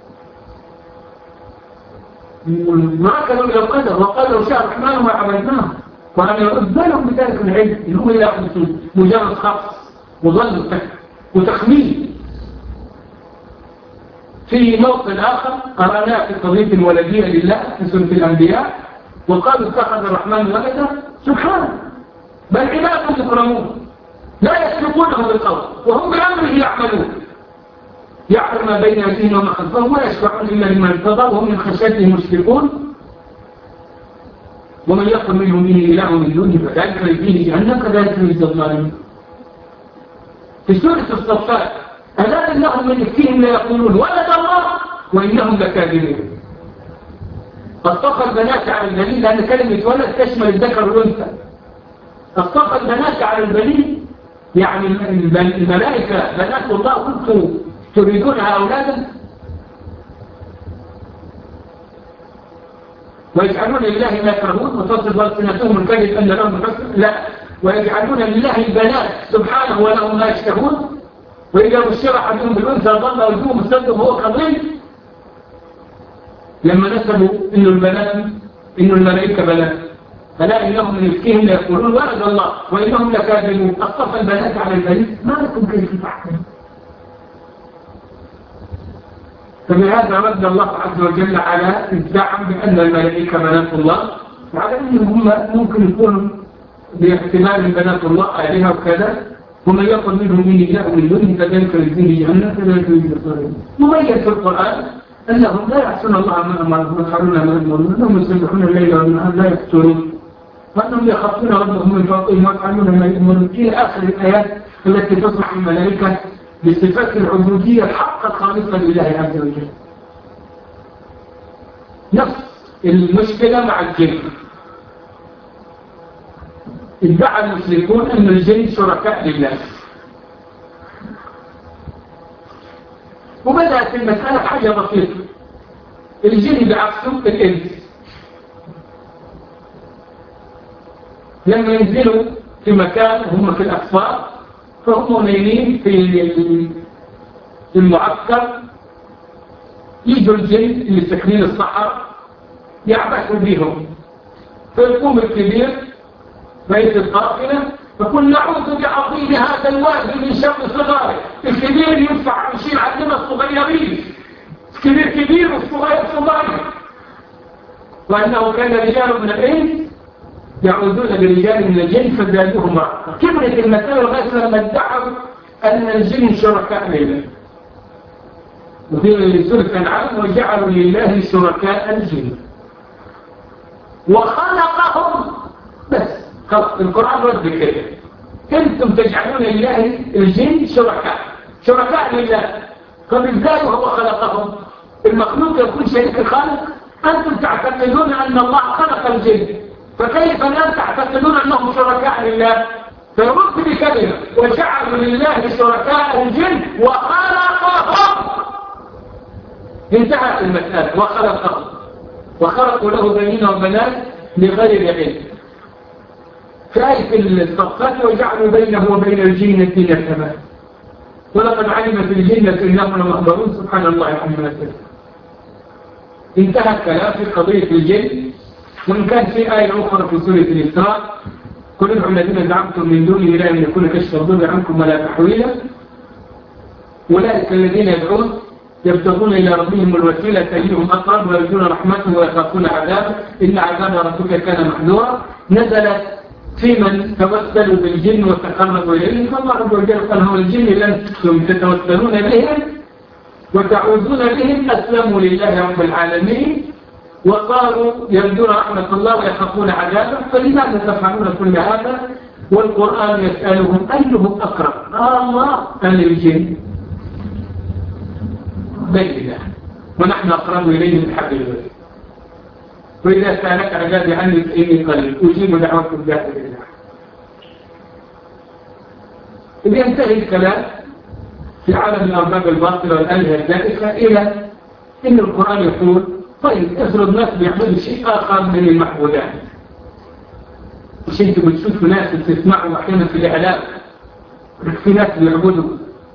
ما كانوا إلى القدر وقالوا شاء الرحمن ما عملناه وأن يرد لهم بذلك العلم إن هم إلى مجرد خاص وظل وتخمين. في موطن آخر قرأناه في قضية الولدية لله في سورة الأنبياء وقالوا اتخذ الرحمن ولدا سبحانه بل عباد مكرمون لا يسبقونه بالقول وهم بأمره يعملون يعلم ما بين أيديهم وما خلفهم ولا يشفعون إلا لمن ارتضى وهم من خشيته مشفقون ومن يقل منهم إني إله من دونه فذلك يجزيه جهنم كذلك يجزي الظالمين. في سورة الصفات ألا إنهم من إفكهم ليقولون ولد الله وإنهم لكاذبون. اصطفى البنات على البنين لأن كلمة ولد تشمل الذكر والأنثى. اصطفى البنات على البنين يعني الملائكة بنات الله كنتم تريدونها أولادا ويجعلون لله ما يكرهون وتصل ألسنتهم الكذب أن لهم الحسن لا ويجعلون لله البنات سبحانه ولهم ما يشتهون وإذا بشر أحدهم بالأنثى ظل وجهه مسود وهو كظيم. لما نسبوا إنه البنات إنه الملائكة بنات فلا إنهم من إفكهم ليقولون ولد الله وإنهم لكاذبون. اصطفى البنات على البنين ما لكم كيف تحكمون. فبهذا رد الله عز وجل على الزعم بأن الملائكة بنات الله وعلى أنهم هم ممكن يكونوا باحتمال بنات الله آلهة وكذا ومن يقل منهم إني إله من دونه فذلك يجزيه جهنم كذلك يجزي الظالمين. مميز في القرآن أنهم لا يعصون الله ما أمرهم ويفعلون ما يأمرون أنهم يسبحون الليل والنهار لا يفترون وأنهم يخافون ربهم من فوقهم ويفعلون ما يأمرون. في آخر الآيات التي تصف الملائكة بصفات العبودية الحق الخالصة لله عز وجل. نفس المشكلة مع الجن. ادعى المشركون أن الجن شركاء لله وبدأت المسألة حاجة بسيطة. الجن بعكسه الإنس لما ينزلوا في مكان هم في الأسفار فهم نايمين في المعسكر يجوا الجن اللي ساكنين الصحراء يعبثوا بهم فيقوم الكبير رئيس القافلة فقل نعوذ بعظيم هذا الوادي من شر صغاره. الكبير ينفع يشيل عندنا الصغيرين الكبير كبير والصغير صغير. وأنه كان رجال من الإنس يعوذون برجال من الجن فزادوهم رهقا. كبرت المسألة لغاية لما ادعوا أن الجن شركاء لله. وفي سورة الأنعام وجعلوا لله شركاء الجن وخلقهم بس. خلق القرآن رد كده انتم تجعلون لله الجن شركاء شركاء لله. طب ازاي وهو خلقهم؟ المخلوق يكون شريك الخالق؟ انتم تعتقدون ان الله خلق الجن فكيف لا تعتقدون انهم شركاء لله؟ فيرد بكلمه وجعلوا لله شركاء الجن وخلقهم. انتهت المسألة وخلقهم وخلقوا له بنين وبنات لغير علم. في آية الصفات وجعلوا بينه وبين الجنة نسبا ولقد علمت الجنة إنهم لمحضرون سبحان الله عما يصفون. انتهى الكلام في قضية الجن. وإن كان في آية أخرى في سورة الإسراء قل ادعوا الذين زعمتم من دونه لا يملكون كشف الضر عنكم ولا تحويلا أولئك الذين يدعون يبتغون إلى ربهم الوسيلة أيهم أقرب ويرجون رحمته ويخافون عذابه إن عذاب ربك كان محذورا. نزلت في من توسلوا بالجن وتقربوا إليه فالله عز وجل قال هم الجن لنتم تتوسلون بهم وتعوذون بهم أسلموا لله رب العالمين وقالوا يرجون رحمة الله ويخافون عذابه. فلماذا تفعلون كل هذا والقرآن يسألهم أيهم أقرب؟ آه الله قال الجن بيننا ونحن أقرب إليه من حبل الوريد. وإذا سألك عبادي عني فإني قريب أجيب دعوتكم ذات الله. إذا ينتهي الكلام في عالم الأرباب الباطلة والآلهة الزائفة إلى إن القرآن يقول طيب افرض ناس بيعملوا شيء آخر من المحبودات. مش انتوا بتشوفوا ناس بتسمعوا أحيانا في الإعلام في ناس بيعبدوا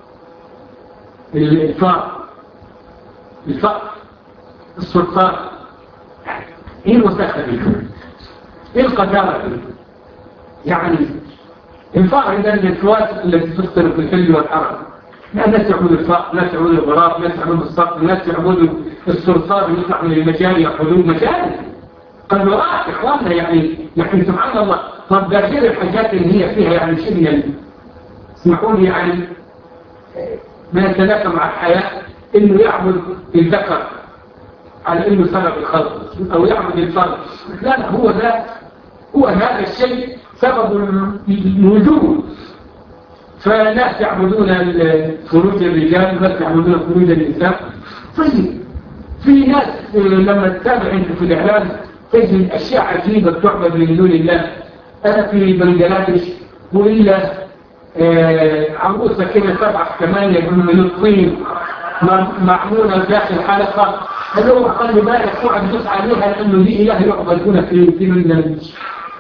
الفار الفقر السلطان. ايه الوساخة دي؟ ايه القذارة دي؟ يعني الفقر ده الوسواس الذي تصدر في الحل والحرم. ناس يعبدوا الفقر، ناس يعبدوا الغراب، ناس يعبدوا الصقر، ناس يعبدوا الصرصار يطلع من المجال يأخذوا مجال. قذارات اخواننا يعني يعني سبحان الله. طب ده غير الحاجات اللي هي فيها يعني شيء من اسمحوا لي يعني ما يتناسب مع الحياة انه يعبد الذكر على انه سبب الخلق او يعبد الفرد. لا لا هو ده هو هذا الشيء سبب الوجود. فناس يعبدون خروج الرجال وناس يعبدون خروج النساء. طيب في ناس لما تتابع انت في الاعلام تجد اشياء عجيبه تعبد من دون الله. انا في بنجلاديش والا آه عروسه كده سبعه ثمانيه من الطين معموله داخل حلقه. هذول خلي بالك تقعد تدوس عليها لانه دي اله يعبد هنا في في بنجلاديش.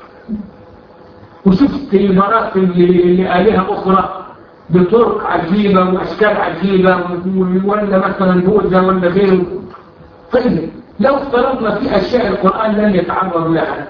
وشفت المراسم لآلهة أخرى بطرق عجيبة وأشكال عجيبة ولا مثلا بوزة ولا غيره. طيب لو افترضنا في أشياء القرآن لم يتعرض لها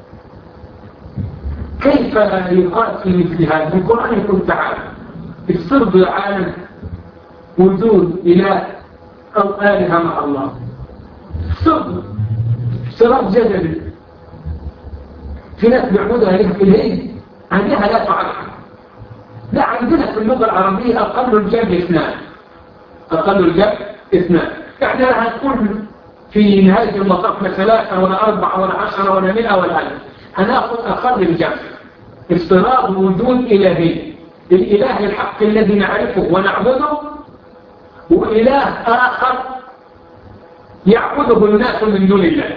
كيف يقال في مثل هذا؟ القرآن يقول تعالى افترضوا العالم وجود إله أو آلهة مع الله. افترضوا افتراض جدلي. في ناس بيعبدها إليه عندها لا تعرف. لا عندنا في اللغة العربية أقل الجمع اثنان. أقل الجمع اثنان. إحنا هنقول في نهاية المطاف لا ثلاثة ولا أربعة ولا عشرة ولا مئة ولا ألف. هنأخذ أقل الجمع. افتراض وجود إلهي. الإله الحق الذي نعرفه ونعبده وإله آخر يعبده الناس من دون الله.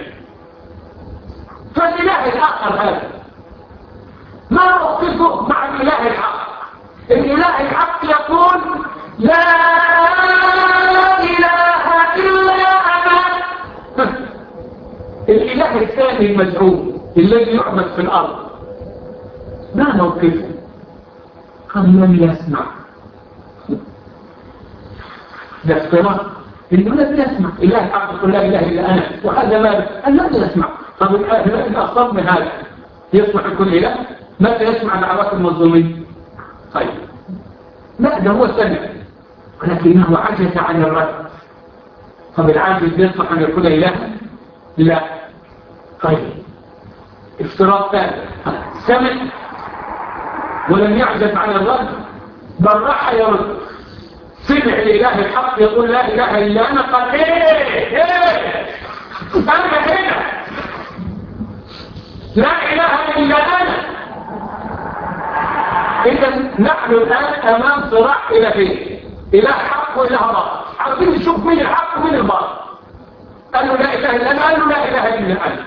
فالإله الآخر هذا ما موقفه مع الإله الحق؟ الإله الحق يقول لا إله إلا أنا. الإله الثاني المزعوم الذي يعبد في الأرض ما موقفه؟ قال لم يسمع. ده افتراض إنه لم يسمع. إله الحق يقول لا إله إلا أنا وهذا ما أن لم يسمع. طب الأصل من هذا يصلح يكون إله؟ متى يسمع دعوات المظلومين؟ طيب لا ده هو سمع ولكنه عجز عن الرد. طب العاجز يصلح أن يكون إله؟ لا. طيب افتراض ثاني سمع ولم يعجز عن الرد بل راح يرد. سمع الإله الحق يقول لا إله إلا أنا قال إيه إيه أنا هنا لا إله إلا أنا. إذا نحن الآن أمام صراع إلهي. إله حق وإله باطل. عايزين نشوف مين الحق ومين الباطل. قالوا لا إله إلا أنا قالوا لا إله إلا أنا.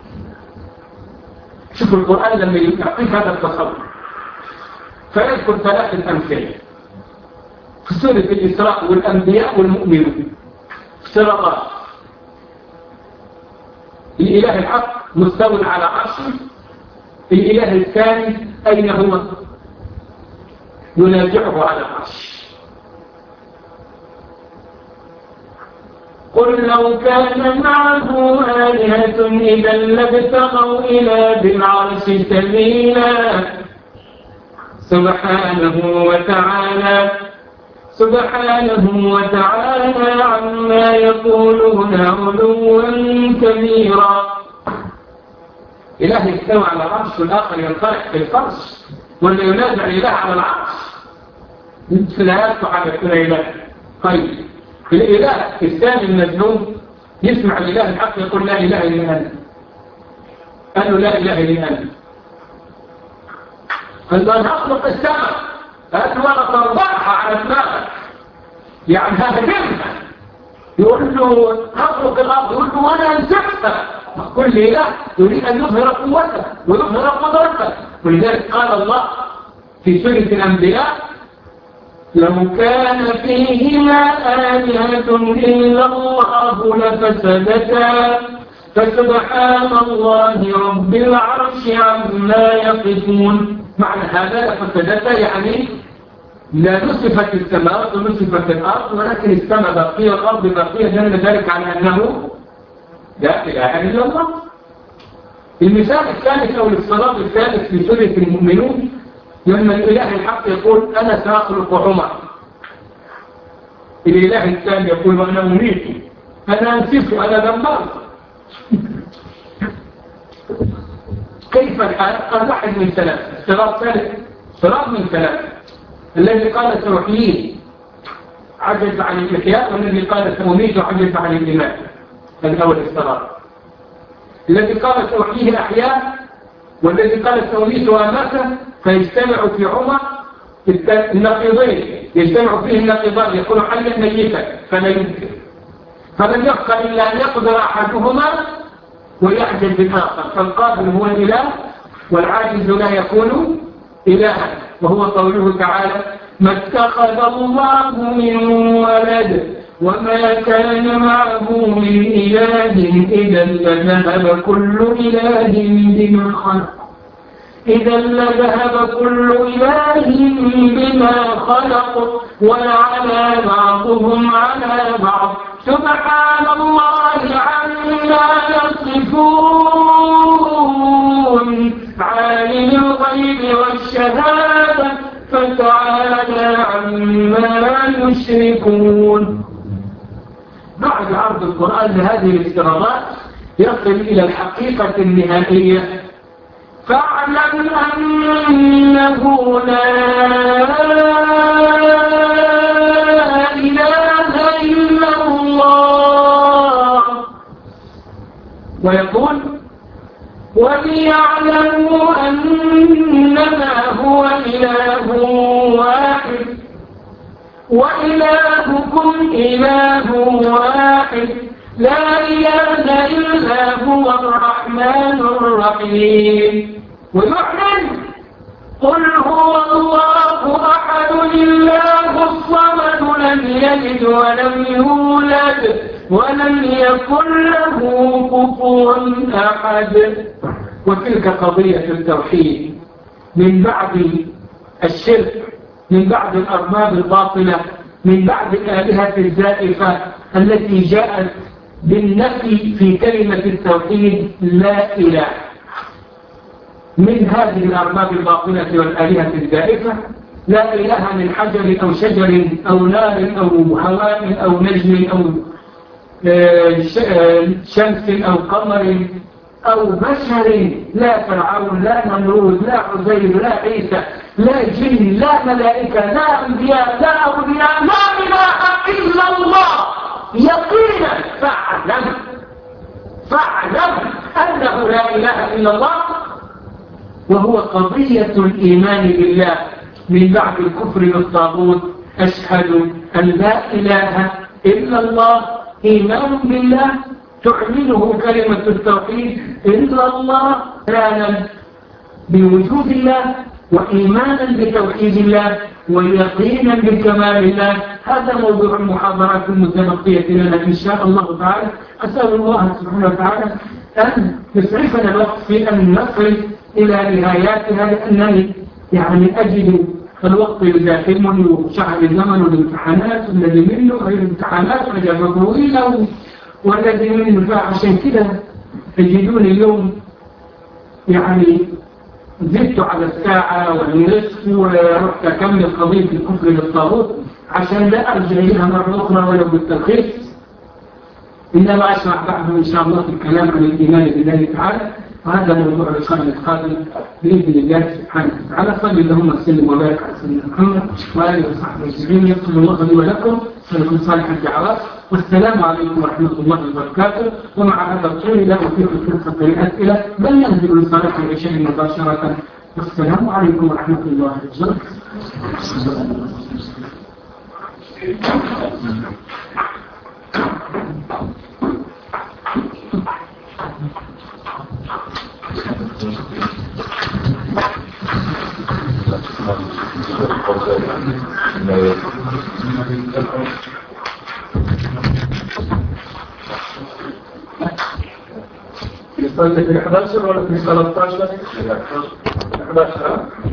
شوفوا القرآن لما يعطيك هذا التصور فيذكر ثلاثة أمثلة في سورة الإسراء والأنبياء والمؤمنون. افتراضات. الإله الحق مستوى على عرشه. الإله الثاني أين هو؟ ينازعه على العرش. قل لو كان معه آلهة إذا لابتغوا إلى ذي العرش سبيلا سبحانه وتعالى سبحانه وتعالى عما يقولون علوا كبيرا. إله يستوى على العرش والآخر ينطلق في الفرش ولا ينازع الإله على العرش لا يفتح على كل إله. طيب الإله الثاني المجنون يسمع الإله الحق يقول لا إله إلا أنا. قال له لا إله إلا أنا. قال له أنا أخلق السماء. قال له أنا ترضعها على دماغك يعني ههدمها. يقول له أخلق الأرض. يقول له أنا أنزعها. كل إله يريد أن يظهر قوته ويظهر قدرته. ولذلك قال الله في سورة الأنبياء لو كان فيهما آلهة إلا الله لفسدتا فسبحان الله رب العرش عما يصفون. معنى هذا لفسدتا يعني لا نصفت السماوات ونصفت الأرض ولكن السماء باقية والأرض باقية دل ذلك على أنه لا إله إلا الله. المثال الثالث أو الافتراض الثالث في سورة المؤمنون لما الإله الحق يقول أنا سأخلق عمر. الإله الثاني يقول أنا أميت أنا أنسف أنا دمرت. كيف الحال؟ قال واحد من ثلاثة. افتراض ثالث افتراض من ثلاثة الذي قال سأحييه عجز عن الإحياء والذي قال سأميت عجز عن الإيمان. هذا أول افتراض. الذي قال سأحييه أحياء والذي قال التوريث ومات فيجتمع في عمر النقيضين، يجتمع فيه النقيضان يكون حيا ميتا فلا يمكن، فلم يبقى إلا أن يقدر أحدهما ويعجز بالآخر، فالقادر هو الإله والعاجز لا يكون إلها، وهو قوله تعالى ما اتخذ الله من ولد وما كان معه من إله إذا لذهب كل إله بما خلق إذا لذهب كل إله بما خلق ولعلى بعضهم على بعض سبحان الله عما يصفون عالم الغيب والشهادة فتعالى عما يشركون. بعد عرض القرآن لهذه الافتراضات يصل إلى الحقيقة النهائية فاعلم أنه لا إله إلا الله، ويقول وليعلموا أنما هو إله واحد وإلهكم إله واحد لا إله إلا هو الرحمن الرحيم. ويعلن قل هو الله أحد الله الصمد لم يلد ولم يولد ولم يكن له كفوا أحد. وتلك قضية التوحيد من بعد الشرك، من بعد الأرباب الباطلة، من بعد الآلهة الزائفة التي جاءت بالنفي في كلمة التوحيد لا إله. من هذه الأرباب الباطلة والآلهة الزائفة لا إله من حجر أو شجر أو نار أو هواء أو نجم أو شمس أو قمر أو بشر، لا فرعون لا نمرود لا عزير لا عيسى لا جن لا ملائكة لا أنبياء لا أولياء لا إله إلا الله يقينا. فاعلم فاعلم أنه لا إله إلا الله، وهو قضية الإيمان بالله من بعد الكفر بالطاغوت. أشهد أن لا إله إلا الله إيمان بالله تعلنه كلمة التوحيد إلا الله، إعلانا بوجود الله وإيمانا بتوحيد الله ويقينا بكمال الله. هذا موضوع المحاضرات المتبقية لنا إن شاء الله تعالى. أسأل الله سبحانه وتعالى أن يسعفنا الوقت في أن نصل إلى نهاياتها، لأنني يعني أجد الوقت يزاحمني وشعر الزمن والامتحانات والذي منه غير الامتحانات وجاب طويلة والذي منه فعشان كده تجدوني اليوم يعني زدت على الساعة والنصف ورحت أكمل قضية الكفر للطاغوت عشان لا أرجع إليها مرة أخرى ولو بالتلخيص، إنما أسمع بعده إن شاء الله في الكلام عن الإيمان بالله تعالى. وهذا موضوع الإصلاح القادم بإذن الله سبحانه وتعالى. صلى اللهم وسلم وبارك على سيدنا محمد وآله وصحبه أجمعين. يغفر الله لي ولكم ولكم صالح الدعوات، والسلام عليكم ورحمة الله وبركاته. ومع هذا الطول لا أطيق فرصة للأسئلة بل ننزل لصلاة العشاء مباشرة. والسلام عليكم ورحمة الله وبركاته. في صلاة الإحداشر ولا في ثلاثة عشر؟ إحداشر